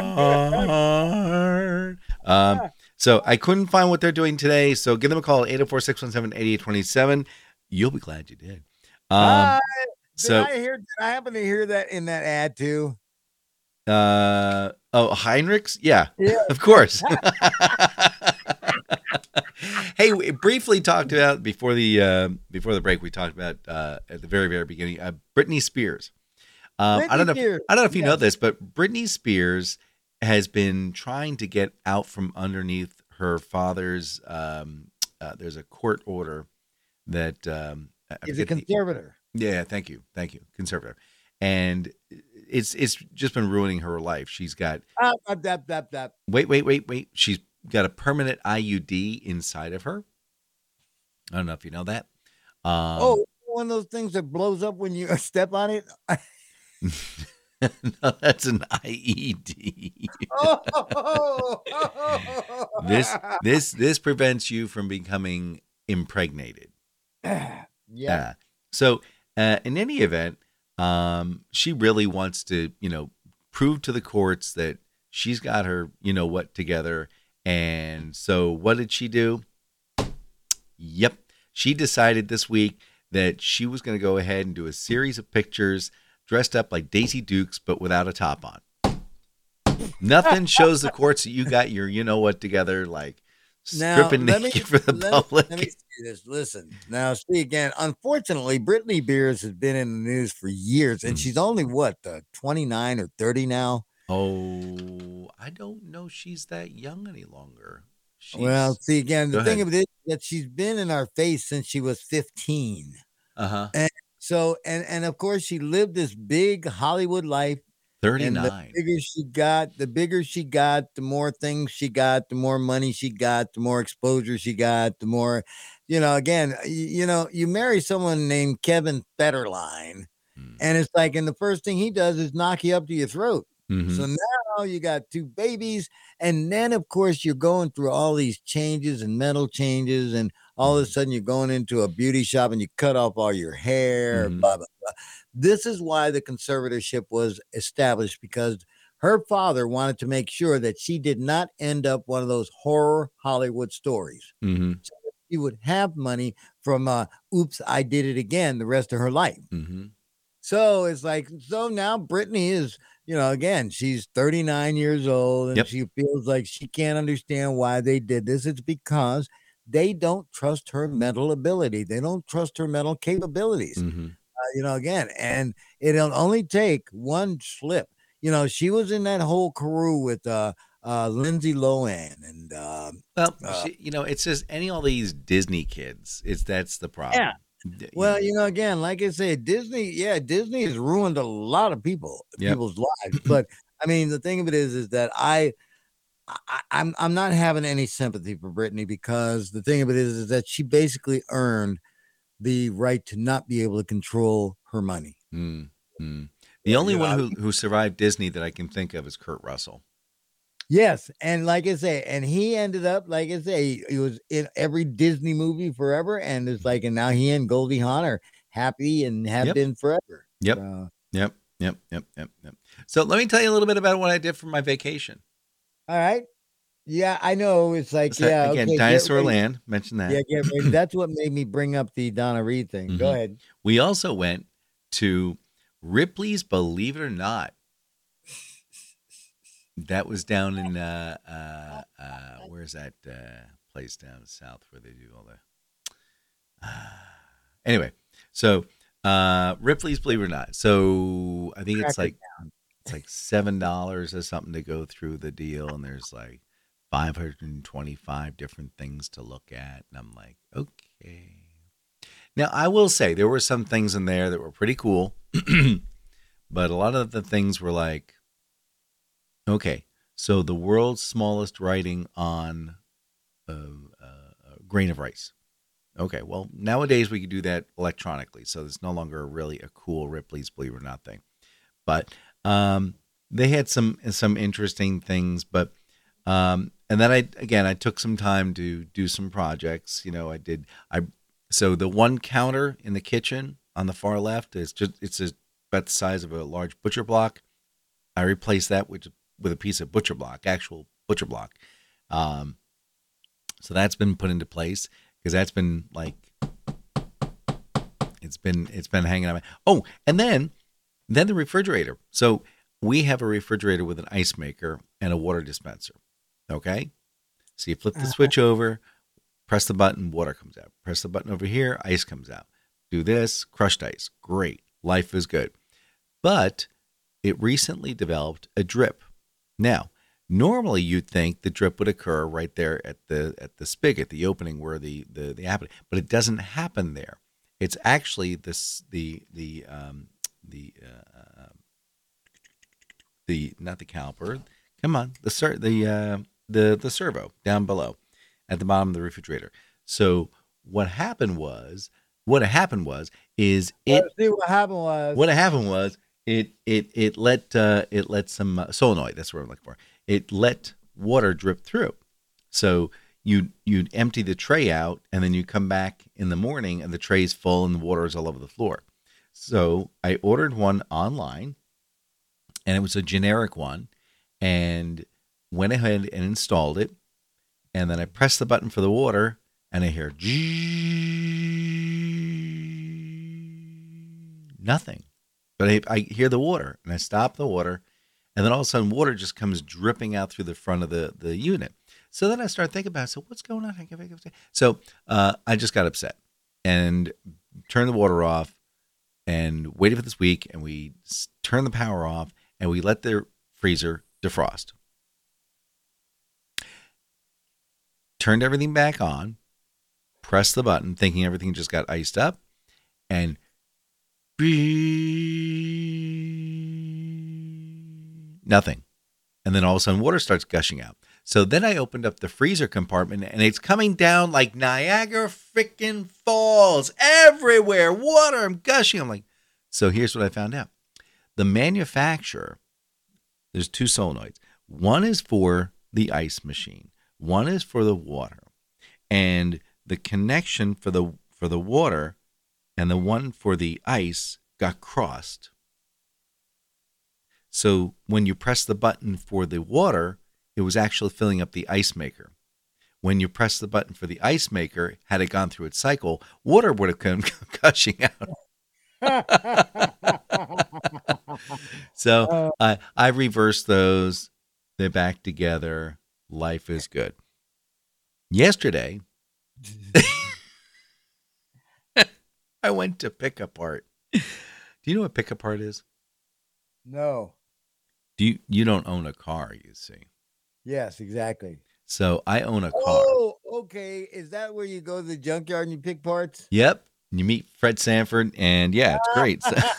hard. um, So I couldn't find what they're doing today. So give them a call at eight oh four, six one seven, eight eight two seven. You'll be glad you did. Um, uh, did so I hear? Did I happen to hear that in that ad too? Uh oh, Heinrichs? Yeah, yeah. Of course. Hey, we briefly talked about before the uh, before the break. We talked about uh, at the very very beginning, uh, Britney Spears. Um, Britney I don't know. Spears. If, I don't know if you yes. know this, but Britney Spears has been trying to get out from underneath her father's. Um, uh, there's a court order that um, is a conservator. The, yeah, thank you, thank you, conservator, and it's it's just been ruining her life. She's got uh, uh, that, that, that. wait, wait, wait, wait. She's got a permanent I U D inside of her. I don't know if you know that. Um, oh, one of those things that blows up when you step on it. No, that's an I E D. this this this prevents you from becoming impregnated. Yeah. Uh, so uh, in any event, um, she really wants to, you know, prove to the courts that she's got her, you know what, together. And so what did she do? Yep. She decided this week that she was going to go ahead and do a series of pictures dressed up like Daisy Dukes, but without a top on. Nothing shows the courts that you got your, you know what, together, like stripping now, naked me, for the let public. Me, let me see this. Listen, now see again. Unfortunately, Britney Spears has been in the news for years, and mm. she's only what, uh, twenty-nine or thirty now. Oh, I don't know. She's that young any longer. She's... Well, see again. The Go thing ahead. of it is that she's been in our face since she was fifteen. Uh huh. And so, and and of course, she lived this big Hollywood life. thirty-nine. And the bigger she got, the bigger she got, the more things she got, the more money she got, the more exposure she got, the more, you know, again, you, you know, you marry someone named Kevin Federline, mm. and it's like, and the first thing he does is knock you up to your throat. Mm-hmm. So now you got two babies, and then of course you're going through all these changes and mental changes, and all of a sudden you're going into a beauty shop and you cut off all your hair, Mm-hmm. blah, blah, blah. This is why the conservatorship was established, because her father wanted to make sure that she did not end up one of those horror Hollywood stories. Mm-hmm. So she would have money from uh, Oops, I Did It Again the rest of her life. Mm-hmm. So it's like, so now Britney is, you know, again, she's thirty-nine years old and Yep. she feels like she can't understand why they did this. It's because they don't trust her mental ability. They don't trust her mental capabilities. Mm-hmm. Uh, you know, again, and it'll only take one slip. You know, she was in that whole crew with uh, uh, Lindsay Lohan and uh, Well, uh, she, you know, it's just any all these Disney kids. It's that's the problem. yeah. D- Well, you know, again, like I said, Disney, yeah, Disney has ruined a lot of people, Yep. people's lives. But I mean, the thing of it is, is that I, I, I'm, I'm not having any sympathy for Britney because the thing of it is, is that she basically earned the right to not be able to control her money. Mm, mm. The only you one know, who, who survived Disney that I can think of is Kurt Russell. Yes, and like I say, and he ended up, like I say, he, he was in every Disney movie forever, and it's like, and now he and Goldie Hawn are happy and have Yep. been forever. Yep. So, Yep. Yep. Yep. Yep. Yep. So let me tell you a little bit about what I did for my vacation. all right. Yeah, I know. It's like, So, yeah, again, okay, get Dinosaur ready. Land, mention that. Yeah, get ready. That's what made me bring up the Donna Reed thing. Go Mhm. ahead. We also went to Ripley's Believe It or Not. That was down in uh uh uh where's that uh place down south where they do all the uh, anyway, so uh Ripley's Believe It or Not. So I think it's Track it like it's like seven dollars or something to go through the deal, and there's like five hundred and twenty-five different things to look at. And I'm like, okay. Now I will say there were some things in there that were pretty cool, but a lot of the things were like, okay, so the world's smallest writing on a, a, a grain of rice. Okay, well, nowadays we can do that electronically, so it's no longer really a cool Ripley's Believe It or Not thing. But um, they had some some interesting things. But um, and then I again I took some time to do some projects. You know, I did I so the one counter in the kitchen on the far left is just it's a, about the size of a large butcher block. I replaced that with with a piece of butcher block, actual butcher block. Um, so that's been put into place because that's been like it's been it's been hanging on. My, oh, and then then the refrigerator. So we have a refrigerator with an ice maker and a water dispenser. Okay, so you flip the switch over, press the button, water comes out. Press the button over here, ice comes out. Do this, crushed ice. Great, life is good. But it recently developed a drip. Now, normally you'd think the drip would occur right there at the at the spigot, the opening where the the the happen, but it doesn't happen there. It's actually this the the um, the uh, the not the caliper. Come on, the ser- the uh, the the servo down below at the bottom of the refrigerator. So what happened was what happened was is it Let's see what happened was what happened was it it it let uh, it let some uh, solenoid. That's what I'm looking for. It let water drip through. So you you'd empty the tray out, and then you come back in the morning, and the tray's full, and the water is all over the floor. So I ordered one online, and it was a generic one, and went ahead and installed it, and then I pressed the button for the water, and I hear nothing. But I, I hear the water, and I stop the water, and then all of a sudden water just comes dripping out through the front of the, the unit. So then I start thinking about it. So what's going on? So uh, I just got upset and turned the water off and waited for this week, and we turned the power off, and we let the freezer defrost. Turned everything back on, pressed the button, thinking everything just got iced up, and nothing. And then all of a sudden water starts gushing out. So then I opened up the freezer compartment, and it's coming down like Niagara freaking Falls everywhere. Water, I'm gushing. I'm like, so here's what I found out. The manufacturer, there's two solenoids. One is for the ice machine. One is for the water. And the connection for the for the water and the one for the ice got crossed. So when you press the button for the water, it was actually filling up the ice maker. when you press the button for the ice maker, had it gone through its cycle, water would have come gushing out. So I I reversed those. They're back together. Life is good. Yesterday, I went to pick apart. Do you know what pick apart is? No. Do you you don't own a car, you see. Yes, exactly. So I own a car. Oh, okay. Is that where you go to the junkyard and you pick parts? Yep. You meet Fred Sanford, and yeah, it's great.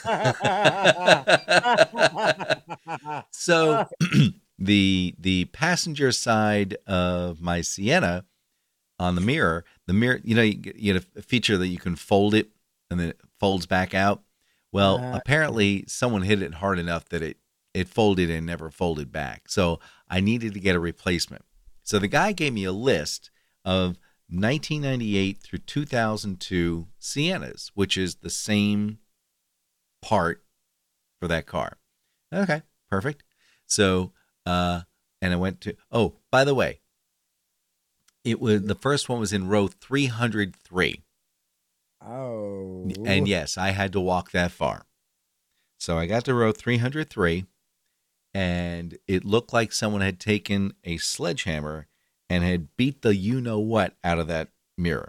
So, so the the passenger side of my Sienna on the mirror, the mirror, you know, you get, you get a feature that you can fold it and then it folds back out. Well, uh, apparently someone hit it hard enough that it it folded and never folded back. So I needed to get a replacement. So the guy gave me a list of nineteen ninety-eight through two thousand two Siennas, which is the same part for that car. Okay, perfect. So, uh, and I went to, oh, by the way, it was, the first one was in row three hundred three. Oh. And yes, I had to walk that far. So I got to row three hundred three, and it looked like someone had taken a sledgehammer and had beat the you-know-what out of that mirror.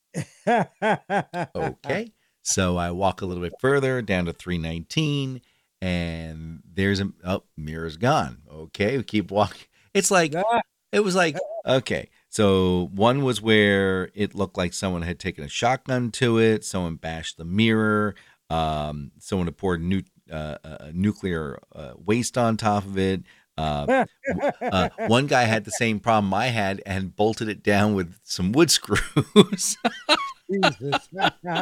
Okay. So I walk a little bit further down to three nineteen, and there's a, oh, mirror's gone. Okay, we keep walking. It's like, it was like, okay. So one was where it looked like someone had taken a shotgun to it. Someone bashed the mirror. Um, someone had poured nu- uh, uh, nuclear uh, waste on top of it. Uh, uh, one guy had the same problem I had and bolted it down with some wood screws. Jesus.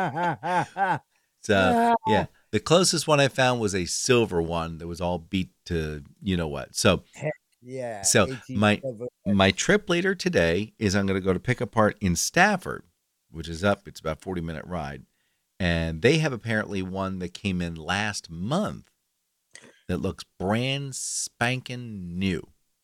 So, yeah, the closest one I found was a silver one that was all beat to you know what. So, yeah. So my my trip later today is I'm going to go to pick apart in Stafford, which is up. It's about a forty minute ride, and they have apparently one that came in last month that looks brand spanking new.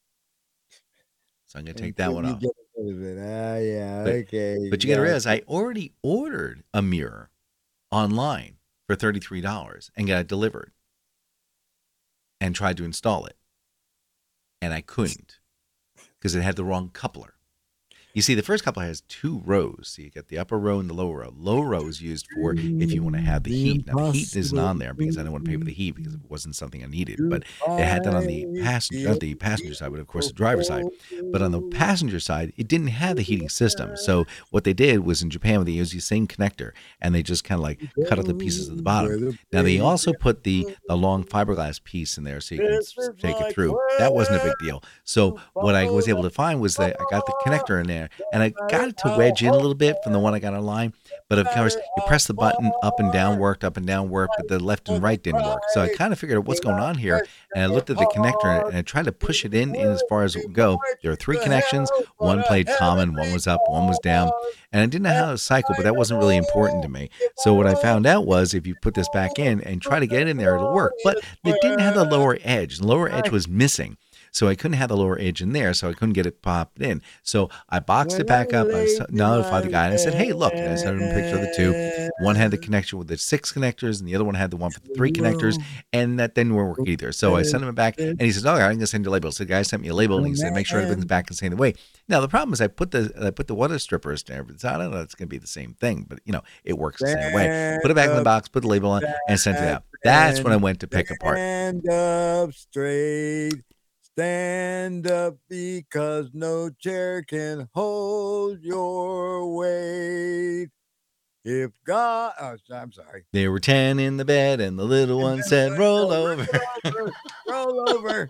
So I'm going to take that one off. Ah, yeah, but, okay. But you got to realize I already ordered a mirror online for thirty-three dollars and got it delivered and tried to install it. And I couldn't because it had the wrong coupler. You see, the first coupler has two rows. So you get the upper row and the lower row. Lower row is used for if you want to have the heat. Now, the heat isn't on there because I didn't want to pay for the heat because it wasn't something I needed. But it had that on the passenger, not the passenger side, but of course the driver's side. But on the passenger side, it didn't have the heating system. So what they did was in Japan, they used the same connector, and they just kind of like cut out the pieces at the bottom. Now, they also put the, the long fiberglass piece in there so you can take it through. That wasn't a big deal. So what I was able to find was that I got the connector in there, and I got it to wedge in a little bit from the one I got online. But of course, you press the button, up and down worked, up and down worked, but the left and right didn't work. So I kind of figured out what's going on here, and I looked at the connector, and I tried to push it in, in as far as it would go. There are three connections. One played common, one was up, one was down. And I didn't know how to cycle, but that wasn't really important to me. So what I found out was if you put this back in and try to get it in there, it'll work. But it didn't have the lower edge. The lower edge was missing. So I couldn't have the lower edge in there, so I couldn't get it popped in. So I boxed it back up. I notified the guy, and I said, hey, look. And I sent him a picture of the two. One had the connection with the six connectors, and the other one had the one for the three connectors, and that didn't work either. So I sent him back, and he says, oh, I'm going to send you a label. So the guy sent me a label, and he said, make sure everything's back in the same way. Now, the problem is I put the I put the water strippers there, but I don't know it's going to be the same thing, but, you know, it works the same way. Put it back in the box, put the label on, and sent it out. That's when I went to pick apart. Stand up straight. Stand up because no chair can hold your weight. If God, oh, I'm sorry. There were ten in the bed, and the little one said, roll over. Roll over.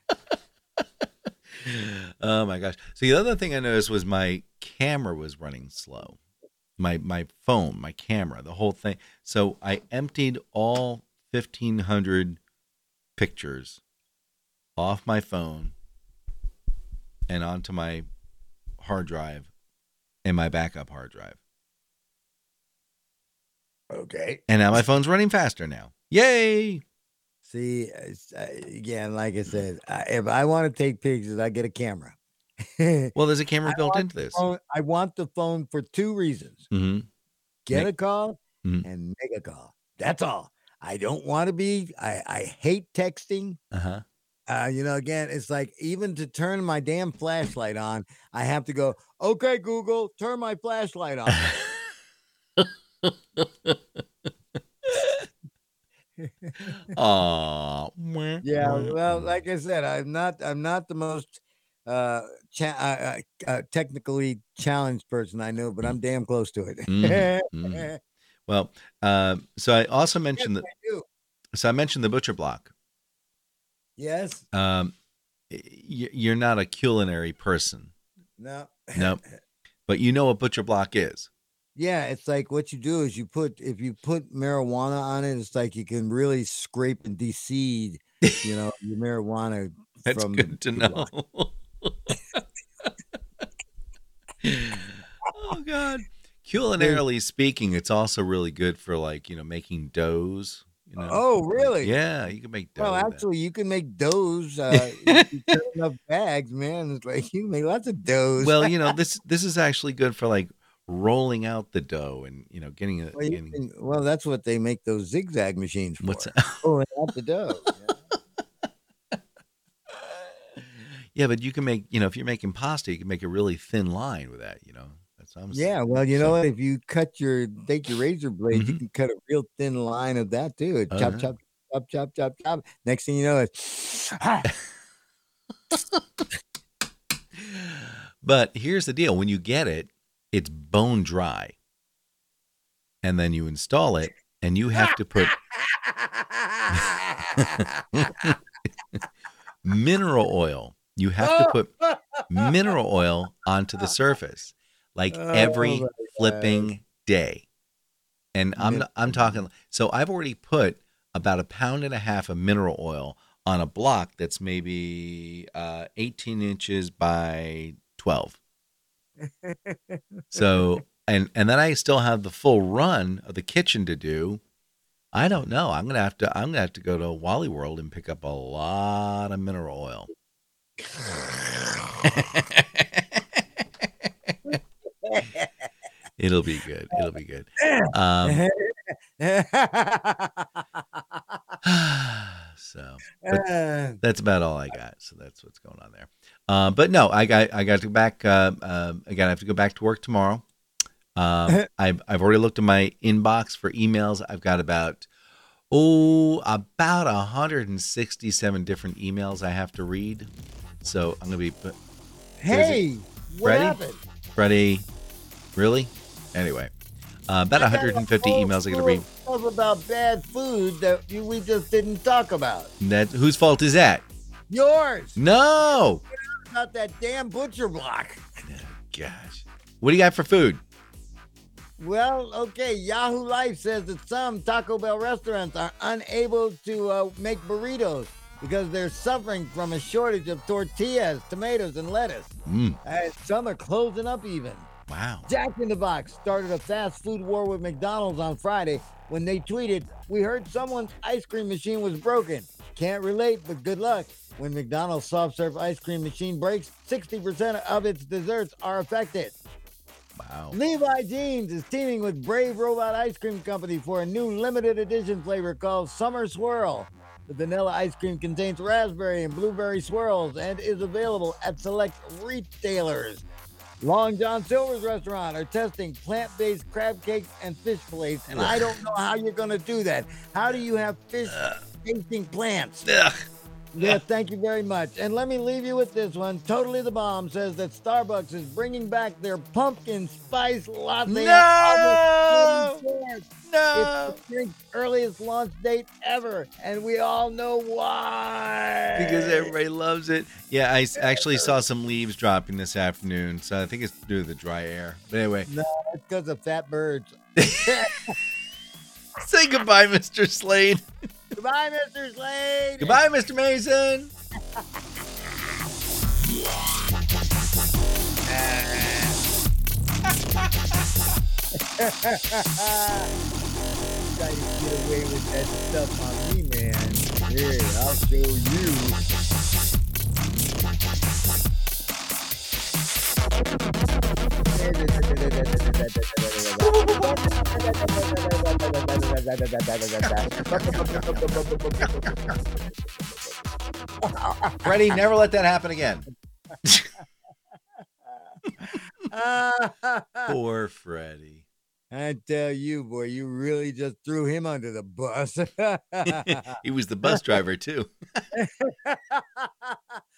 Oh, my gosh. So the other thing I noticed was my camera was running slow. My, my phone, my camera, the whole thing. So I emptied all fifteen hundred pictures off my phone and onto my hard drive and my backup hard drive. Okay. And now my phone's running faster now. Yay! See, again, like I said, I, if I want to take pictures, I get a camera. Well, there's a camera I built want into the this. phone- I want the phone for two reasons. Mm-hmm. Get Make- a call Mhm. and make a call. That's all. I don't want to be, I, I hate texting. Uh-huh. Uh, you know, again, it's like even to turn my damn flashlight on, I have to go, okay, Google, turn my flashlight on. Aw. Yeah, well, like I said, I'm not I'm not the most uh, cha- uh, uh, uh technically challenged person I know, but I'm damn close to it. Mhm, mhm. Well, uh, so I also mentioned Yes, that. I do. So I mentioned the butcher block. Yes. Um, y- you're not a culinary person, No. no, but you know what butcher block is. Yeah, it's like what you do is you put if you put marijuana on it, it's like you can really scrape and de-seed, you know, your marijuana That's from good to the know. block. Oh God. Culinarily speaking, it's also really good for like, you know, making doughs. You know? Oh, really? Yeah, you can make dough. Well, with that. actually, you can make doughs. Uh, if you turn enough bags, man. It's like you can make lots of doughs. Well, you know, this this is actually good for like rolling out the dough and you know getting it. well, you Getting, can- well, that's what they make those zigzag machines for. what's Rolling out the dough. yeah, but you can make you know if you're making pasta, you can make a really thin line with that. You know, that's what I'm saying. Yeah, well, you So- know what? If you cut your take your razor blade, you Mhm. can cut a real thin line of that too. Oh, Chop, yeah. chop, chop, chop, chop, chop. Next thing you know, it's But here's the deal: when you get it, it's bone dry, and then you install it, and you have to put mineral oil. You have to put mineral oil onto the surface, like Oh, every my flipping day. And I'm Min- I'm talking. So I've already put about a pound and a half of mineral oil on a block that's maybe uh, eighteen inches by twelve. So and and then I still have the full run of the kitchen to do. I don't know. I'm gonna have to. I'm gonna have to go to Wally World and pick up a lot of mineral oil. It'll be good. It'll be good. Um, so but Uh, that's about all I got. So that's what's going on there. Uh, but no, I got I got to go back. Uh, uh, again, I have to go back to work tomorrow. Um, I've I've already looked at my inbox for emails. I've got about oh about one hundred sixty-seven different emails I have to read. So I'm gonna be hey, what Ready? happened? Freddie. Really? Anyway, uh, about one hundred fifty I got a emails I got to whole read. Stuff about bad food that you, we just didn't talk about. That whose fault is that? Yours. No. Not that damn butcher block. Gosh. What do you got for food? Well, okay. Yahoo Life says that some Taco Bell restaurants are unable to uh, make burritos because they're suffering from a shortage of tortillas, tomatoes, and lettuce. Mm, And some are closing up even. wow. Jack in the Box started a fast food war with McDonald's on Friday when they tweeted, "We heard someone's ice cream machine was broken. Can't relate, but good luck. When McDonald's soft serve ice cream machine breaks, sixty percent of its desserts are affected." Wow. Levi Jeans is teaming with Brave Robot Ice Cream Company for a new limited edition flavor called Summer Swirl. The vanilla ice cream contains raspberry and blueberry swirls and is available at select retailers. Long John Silver's restaurant are testing plant-based crab cakes and fish fillets, and I don't know how you're going to do that. How do you have fish tasting plants? Ugh. Yeah, thank you very much. And let me leave you with this one. Totally the Bomb says that Starbucks is bringing back their pumpkin spice latte. No! on August twenty-fourth. No. It's the drink's earliest launch date ever, and we all know why. Because everybody loves it. Yeah, I s- actually saw some leaves dropping this afternoon, so I think it's due to the dry air. But anyway, No, it's because of fat birds. say goodbye, Mister Slade. Goodbye, Mister Slade. Goodbye, Mister Mason. Try to get away with that stuff on me, man. Here, I'll show you. Freddie, never let that happen again. Poor Freddie. I tell you, boy, you really just threw him under the bus. He was the bus driver, too.